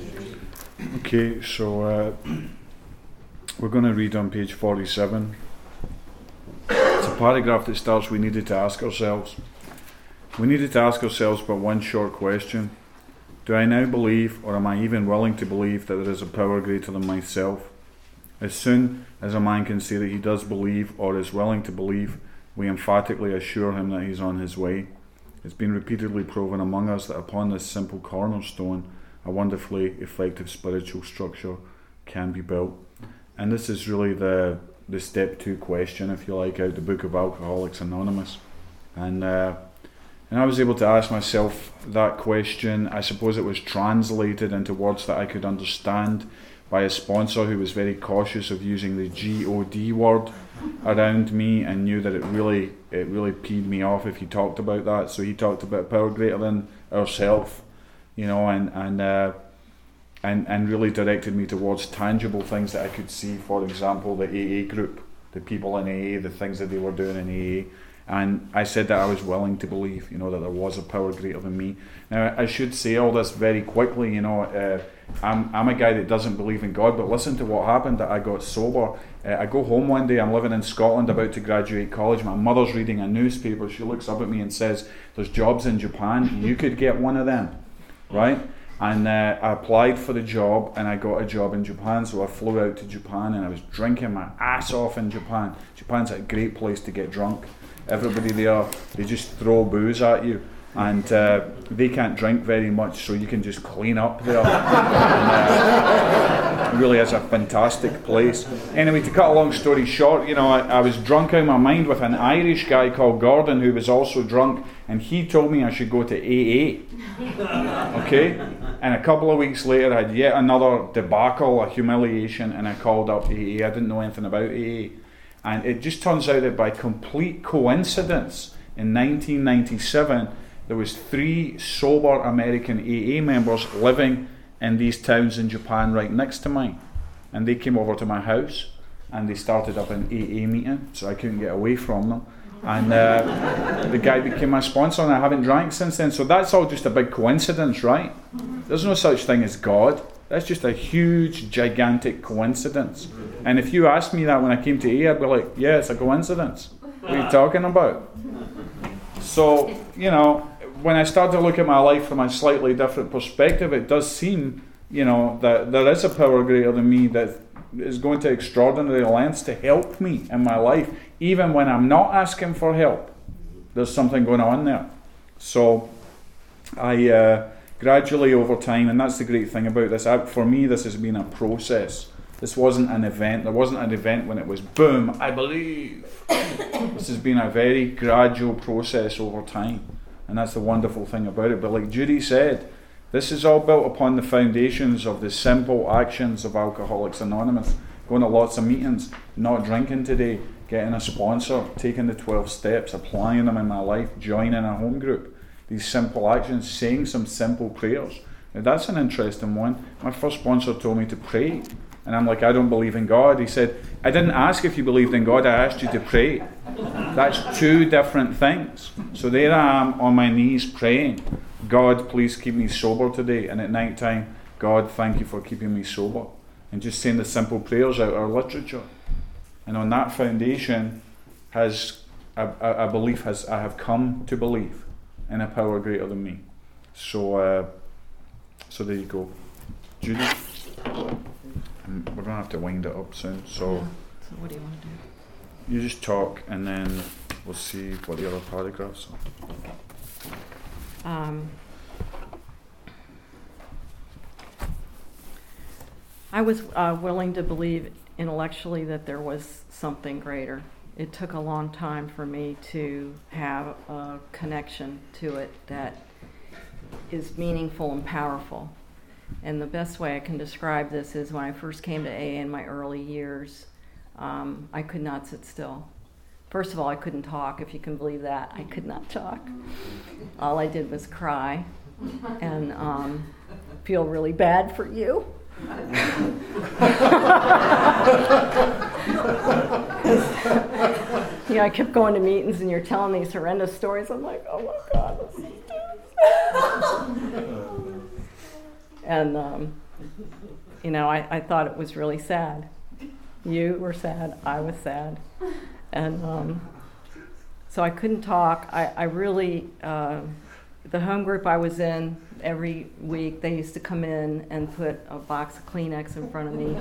Okay, so uh, we're going to read on page forty-seven. It's a paragraph that starts, we needed to ask ourselves. We needed to ask ourselves but one short question. Do I now believe, or am I even willing to believe, that there is a power greater than myself? As soon as a man can say that he does believe or is willing to believe, we emphatically assure him that he's on his way. It's been repeatedly proven among us that upon this simple cornerstone, a wonderfully effective spiritual structure can be built. And this is really the the step two question, if you like, out the book of Alcoholics Anonymous. And uh, and I was able to ask myself that question. I suppose it was translated into words that I could understand by a sponsor who was very cautious of using the G O D word around me, and knew that it really it really peed me off if he talked about that. So he talked about power greater than ourself, you know, and and uh, and and really directed me towards tangible things that I could see. For example, the A A group, the people in A A, the things that they were doing in A A. And I said that I was willing to believe, you know, that there was a power greater than me. Now, I should say all this very quickly, you know, uh, I'm I'm a guy that doesn't believe in God, but listen to what happened. That I got sober. Uh, I go home one day, I'm living in Scotland, about to graduate college. My mother's reading a newspaper. She looks up at me and says, there's jobs in Japan, you could get one of them, right? And uh, I applied for the job, and I got a job in Japan. So I flew out to Japan, and I was drinking my ass off in Japan. Japan's a great place to get drunk. Everybody there, they just throw booze at you, and uh, they can't drink very much, so you can just clean up there. And, uh, it really is a fantastic place. Anyway, to cut a long story short, you know, I, I was drunk out of my mind with an Irish guy called Gordon, who was also drunk, and he told me I should go to A A. Okay? And a couple of weeks later, I had yet another debacle, a humiliation, and I called up A A. I didn't know anything about A A. And it just turns out that by complete coincidence, in nineteen ninety-seven, there was three sober American A A members living in these towns in Japan right next to mine. And they came over to my house, and they started up an A A meeting, so I couldn't get away from them. And uh, the guy became my sponsor, and I haven't drank since then. So that's all just a big coincidence, right? There's no such thing as God. That's just a huge, gigantic coincidence. And if you asked me that when I came to A A, I'd be like, yeah, it's a coincidence. What are you talking about? So, you know, when I start to look at my life from a slightly different perspective, it does seem, you know, that there is a power greater than me that is going to extraordinary lengths to help me in my life. Even when I'm not asking for help, there's something going on there. So, I uh, gradually over time, and that's the great thing about this, I, for me this has been a process. This wasn't an event. There wasn't an event when it was boom, I believe. This has been a very gradual process over time, and that's the wonderful thing about it. But like Judy said, this is all built upon the foundations of the simple actions of Alcoholics Anonymous. Going to lots of meetings, not drinking today, getting a sponsor, taking the twelve steps, applying them in my life, joining a home group. These simple actions, saying some simple prayers. Now that's an interesting one. My first sponsor told me to pray. And I'm like, I don't believe in God. He said, I didn't ask if you believed in God, I asked you to pray. That's two different things. So there I am on my knees praying, God, please keep me sober today. And at night time, God, thank you for keeping me sober. And just saying the simple prayers out our literature. And on that foundation, has a, a, a belief has I have come to believe in a power greater than me. So, uh, so there you go. Judy? We're going to have to wind it up soon. So, Yeah. So what do you want to do? You just talk and then we'll see what the other paragraphs are. Um, I was uh, willing to believe intellectually that there was something greater. It took a long time for me to have a connection to it that is meaningful and powerful. And the best way I can describe this is when I first came to A A in my early years, um, I could not sit still. First of all, I couldn't talk, if you can believe that. I could not talk. All I did was cry and um, feel really bad for you. You know, I kept going to meetings and you're telling these horrendous stories. I'm like, oh my God, this is terrible. And, um, you know, I, I thought it was really sad. You were sad, I was sad. And um, so I couldn't talk. I, I really, uh, the home group I was in, every week they used to come in and put a box of Kleenex in front of me.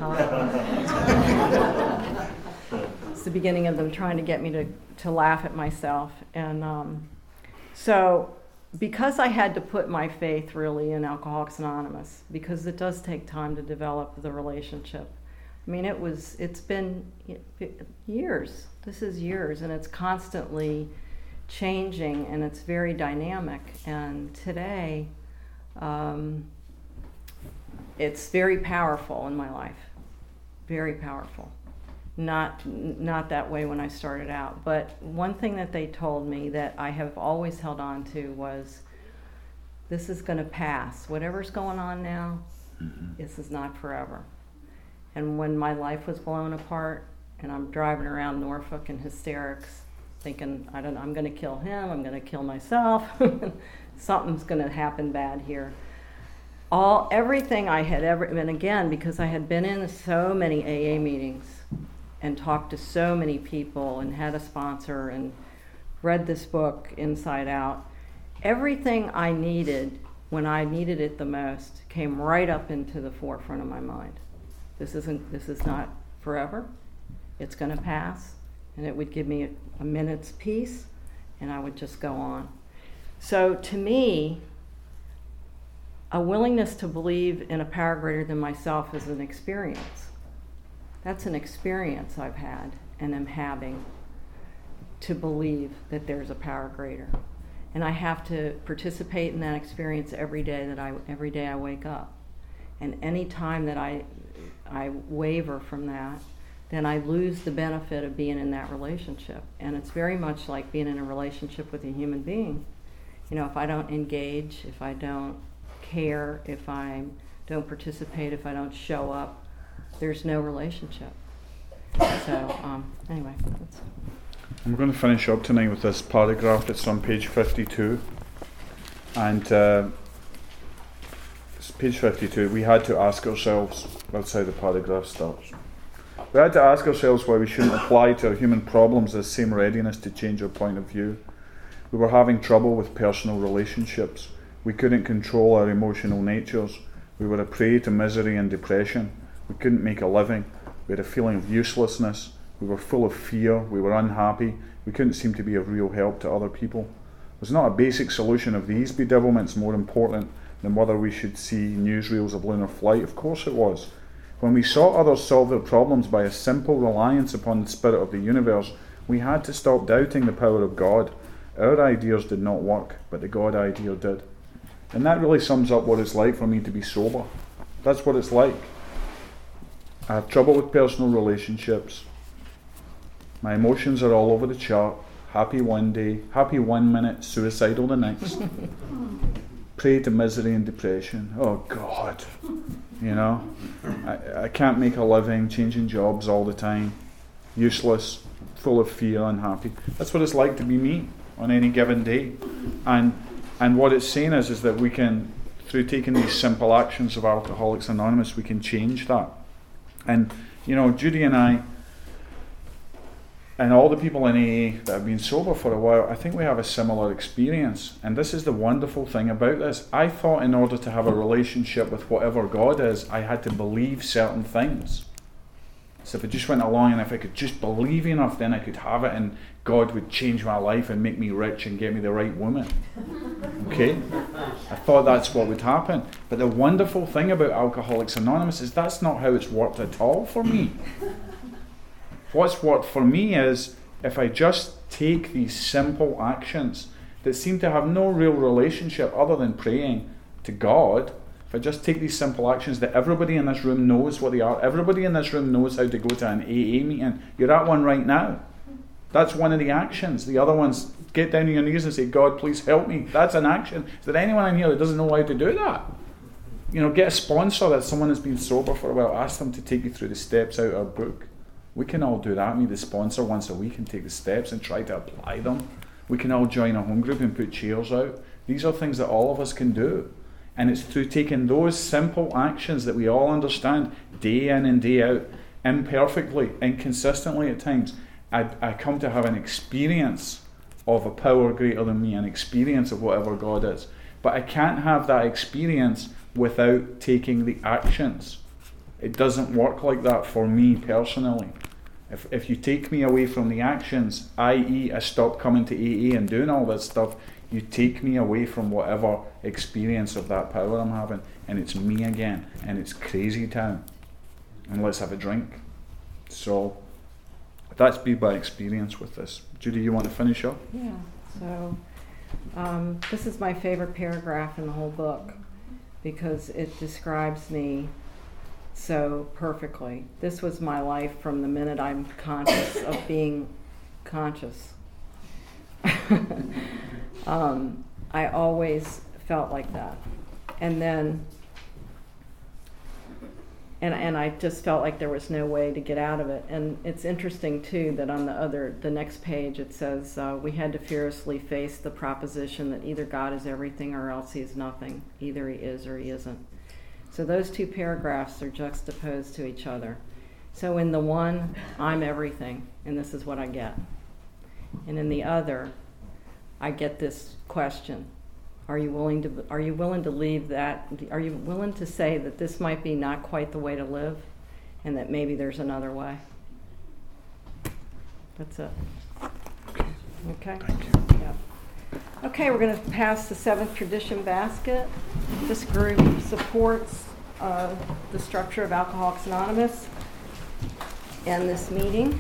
It's the beginning of them trying to get me to, to laugh at myself. And um, so because I had to put my faith really in Alcoholics Anonymous, because it does take time to develop the relationship. I mean, it was, it's been years. This is years, and it's constantly changing, and it's very dynamic. And today, um, it's very powerful in my life. Very powerful. Not, not that way when I started out. But one thing that they told me that I have always held on to was, this is going to pass. Whatever's going on now, mm-hmm. This is not forever. And when my life was blown apart, and I'm driving around Norfolk in hysterics, thinking, I don't know, I'm going to kill him, I'm going to kill myself, something's going to happen bad here. All, everything I had ever, and again, because I had been in so many A A meetings, and talked to so many people and had a sponsor and read this book inside out. Everything I needed when I needed it the most came right up into the forefront of my mind. This isn't, this is not forever. It's going to pass. And it would give me a, a minute's peace and I would just go on. So to me, a willingness to believe in a power greater than myself is an experience. That's an experience I've had and am having, to believe that there's a power greater. And I have to participate in that experience every day that I every day I wake up. And any time that I I waver from that, then I lose the benefit of being in that relationship. And it's very much like being in a relationship with a human being. You know, if I don't engage, if I don't care, if I don't participate, if I don't show up, there's no relationship. So, um, anyway. That's... I'm going to finish up tonight with this paragraph. It's on page fifty-two. And uh, it's page fifty-two. We had to ask ourselves, that's how the paragraph starts. We had to ask ourselves why we shouldn't apply to our human problems the same readiness to change our point of view. We were having trouble with personal relationships. We couldn't control our emotional natures. We were a prey to misery and depression. We couldn't make a living. We had a feeling of uselessness. We were full of fear. We were unhappy. We couldn't seem to be of real help to other people. Was not a basic solution of these bedevilments more important than whether we should see newsreels of lunar flight? Of course it was. When we saw others solve their problems by a simple reliance upon the spirit of the universe, we had to stop doubting the power of God. Our ideas did not work, but the God idea did. And that really sums up what it's like for me to be sober. That's what it's like. I have trouble with personal relationships. My emotions are all over the chart. Happy one day, happy one minute, suicidal the next. Prey to misery and depression. Oh God. You know, I, I can't make a living, changing jobs all the time. Useless, full of fear, unhappy. That's what it's like to be me on any given day. And and what it's saying is, is that we can, through taking these simple actions of Alcoholics Anonymous, we can change that. And, you know, Judy and I, and all the people in A A that have been sober for a while, I think we have a similar experience. And this is the wonderful thing about this. I thought in order to have a relationship with whatever God is, I had to believe certain things. So if I just went along and if I could just believe enough, then I could have it and God would change my life and make me rich and get me the right woman. Okay? I thought that's what would happen. But the wonderful thing about Alcoholics Anonymous is that's not how it's worked at all for me. What's worked for me is if I just take these simple actions that seem to have no real relationship other than praying to God, if I just take these simple actions that everybody in this room knows what they are, everybody in this room knows how to go to an A A meeting. You're at one right now. That's one of the actions. The other one's get down on your knees and say, God, please help me. That's an action. Is there anyone in here that doesn't know how to do that? You know, get a sponsor that someone has been sober for a while. Ask them to take you through the steps out of our book. We can all do that. Meet the sponsor once a week and take the steps and try to apply them. We can all join a home group and put chairs out. These are things that all of us can do. And it's through taking those simple actions that we all understand day in and day out, imperfectly, inconsistently at times, I, I come to have an experience of a power greater than me, an experience of whatever God is. But I can't have that experience without taking the actions. It doesn't work like that for me personally. If if you take me away from the actions, that is I stop coming to A A and doing all this stuff, you take me away from whatever experience of that power I'm having, and it's me again, and it's crazy town. And let's have a drink. So that's been my experience with this. Judy, you want to finish up? Yeah, so um, this is my favorite paragraph in the whole book because it describes me so perfectly. This was my life from the minute I'm conscious of being conscious. um, I always felt like that. And then, and and I just felt like there was no way to get out of it. And it's interesting too that on the other, the next page it says, uh, we had to fearlessly face the proposition that either God is everything or else he is nothing. Either he is or he isn't. So those two paragraphs are juxtaposed to each other. So in the one, I'm everything, and this is what I get. And in the other, I get this question: Are you willing to? Are you willing to leave that? Are you willing to say that this might be not quite the way to live, and that maybe there's another way? That's it. Okay. Thank you. Yeah. Okay, we're going to pass the seventh tradition basket. This group supports uh, the structure of Alcoholics Anonymous and this meeting.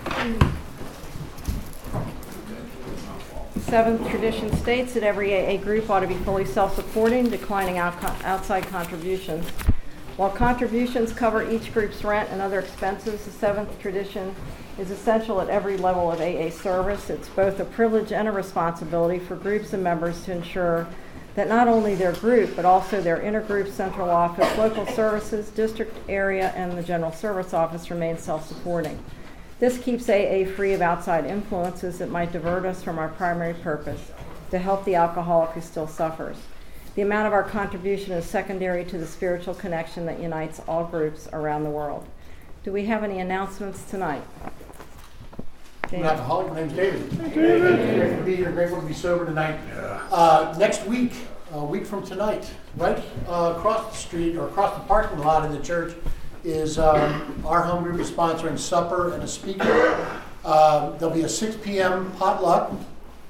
Seventh tradition states that every A A group ought to be fully self-supporting, declining out- outside contributions. While contributions cover each group's rent and other expenses, the seventh tradition is essential at every level of A A service. It's both a privilege and a responsibility for groups and members to ensure that not only their group, but also their intergroup, central office, local services, district area, and the general service office remain self-supporting. This keeps A A free of outside influences that might divert us from our primary purpose, to help the alcoholic who still suffers. The amount of our contribution is secondary to the spiritual connection that unites all groups around the world. Do we have any announcements tonight? I'm an alcoholic. My name's David. David. Grateful to be here. Grateful to be sober tonight. Uh, next week, a week from tonight, right uh, across the street or across the parking lot in the church, is um, our home group is sponsoring supper and a speaker. Uh, there'll be a six p.m. potluck,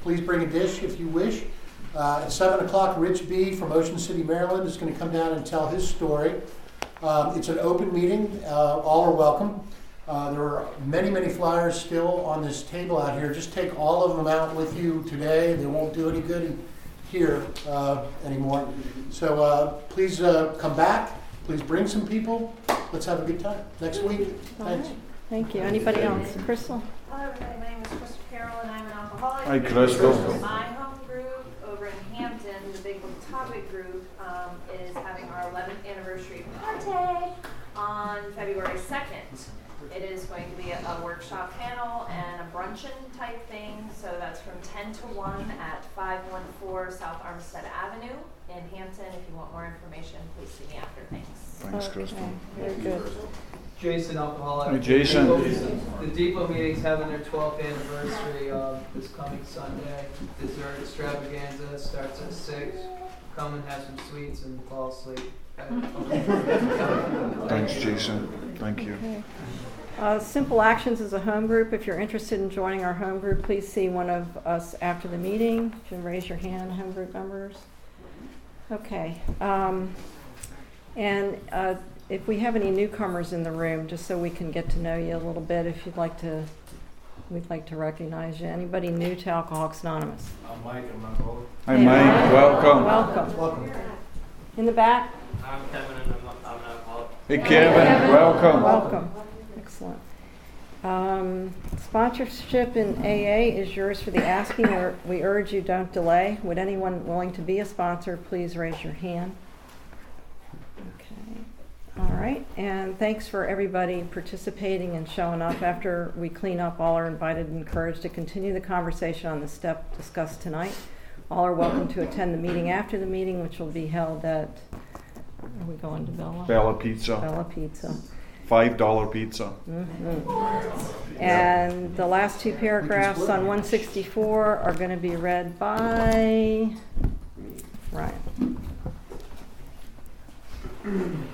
please bring a dish if you wish. Uh, at seven o'clock, Rich B. from Ocean City, Maryland is going to come down and tell his story. Um, it's an open meeting. Uh, all are welcome. Uh, there are many, many flyers still on this table out here. Just take all of them out with you today. They won't do any good here uh, anymore. So uh, please uh, come back. Please bring some people. Let's have a good time next week. Thanks. Right. Thank you. Anybody else? Crystal? Hello, everybody. My name is Crystal Carroll, and I'm an alcoholic. Hi, Crystal. My home group over in Hampton, the Big Book Topic group, um, is having our eleventh anniversary party on February second. It is going to be a, a workshop panel and a brunchin type thing. So that's from ten to one at five one four South Armstead Avenue in Hampton. If you want more information, please see me after. Thanks. Thanks, Crystal. Okay, very good. Jason, alcoholic. Hi, Jason. The Depot meeting's having their twelfth anniversary uh, this coming Sunday. Dessert extravaganza starts at six. Come and have some sweets and fall asleep. Thanks, Jason. Thank you. Okay. Uh, Simple Actions is a home group. If you're interested in joining our home group, please see one of us after the meeting. You can raise your hand, home group members. Okay. Um, and uh, if we have any newcomers in the room, just so we can get to know you a little bit, if you'd like to, we'd like to recognize you. Anybody new to Alcoholics Anonymous? I'm Mike, I'm not old. Hi, Mike. Welcome. Welcome. Welcome. In the back? I'm Kevin and I'm, I'm an alcoholic. Hey, Kevin. Welcome. Welcome. Excellent. Um, sponsorship in A A is yours for the asking. Or we urge you don't delay. Would anyone willing to be a sponsor, please raise your hand. Okay. All right. And thanks for everybody participating and showing up. After we clean up, all are invited and encouraged to continue the conversation on the step discussed tonight. All are welcome to attend the meeting after the meeting, which will be held at, are we going to Bella? Bella Pizza. Bella Pizza. Five dollar pizza. Mm-hmm. And the last two paragraphs on one sixty-four are going to be read by Ryan. You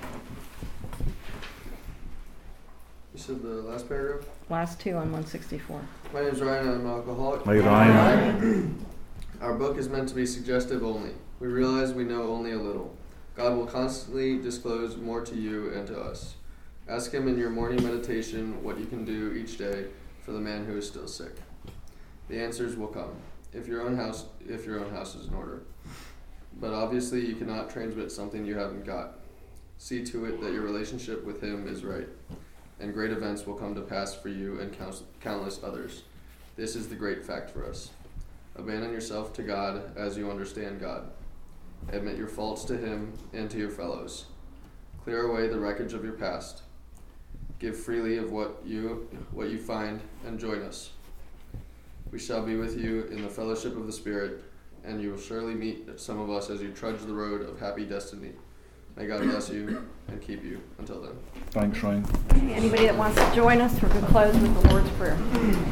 said the last paragraph? Last two on one sixty-four. My name is Ryan and I'm an alcoholic. Hi, Ryan. Our book is meant to be suggestive only. We realize we know only a little. God will constantly disclose more to you and to us. Ask him in your morning meditation what you can do each day for the man who is still sick. The answers will come, if your own house if your own house is in order. But obviously you cannot transmit something you haven't got. See to it that your relationship with him is right, and great events will come to pass for you and countless others. This is the great fact for us. Abandon yourself to God as you understand God. Admit your faults to him and to your fellows. Clear away the wreckage of your past. Give freely of what you what you find, and join us. We shall be with you in the fellowship of the Spirit, and you will surely meet some of us as you trudge the road of happy destiny. May God bless you and keep you until then. Thanks, Ryan. Anybody that wants to join us, we're going to close with the Lord's Prayer.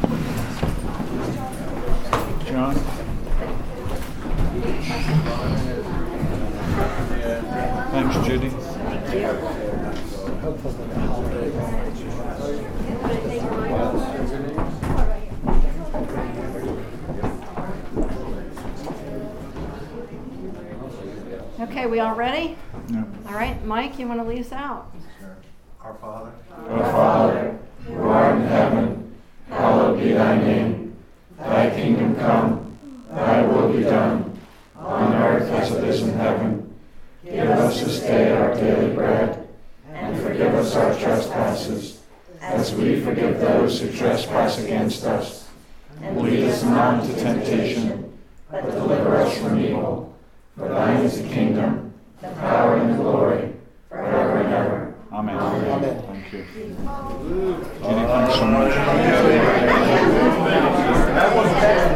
John? Thanks, Judy. Thank you. Okay, we all ready? Yeah. All right, Mike, you want to lead us out? Our Father. Our Father, who art in heaven, hallowed be thy name. Thy kingdom come, thy will be done, on earth as it is in heaven. Give us this day our daily bread, and forgive us our trespasses, as we forgive those who trespass against us. And lead us not into temptation, but deliver us from evil. For thine is the kingdom, the power, and the glory, forever and ever. Amen. Amen. Thank you. Judy, thanks so much.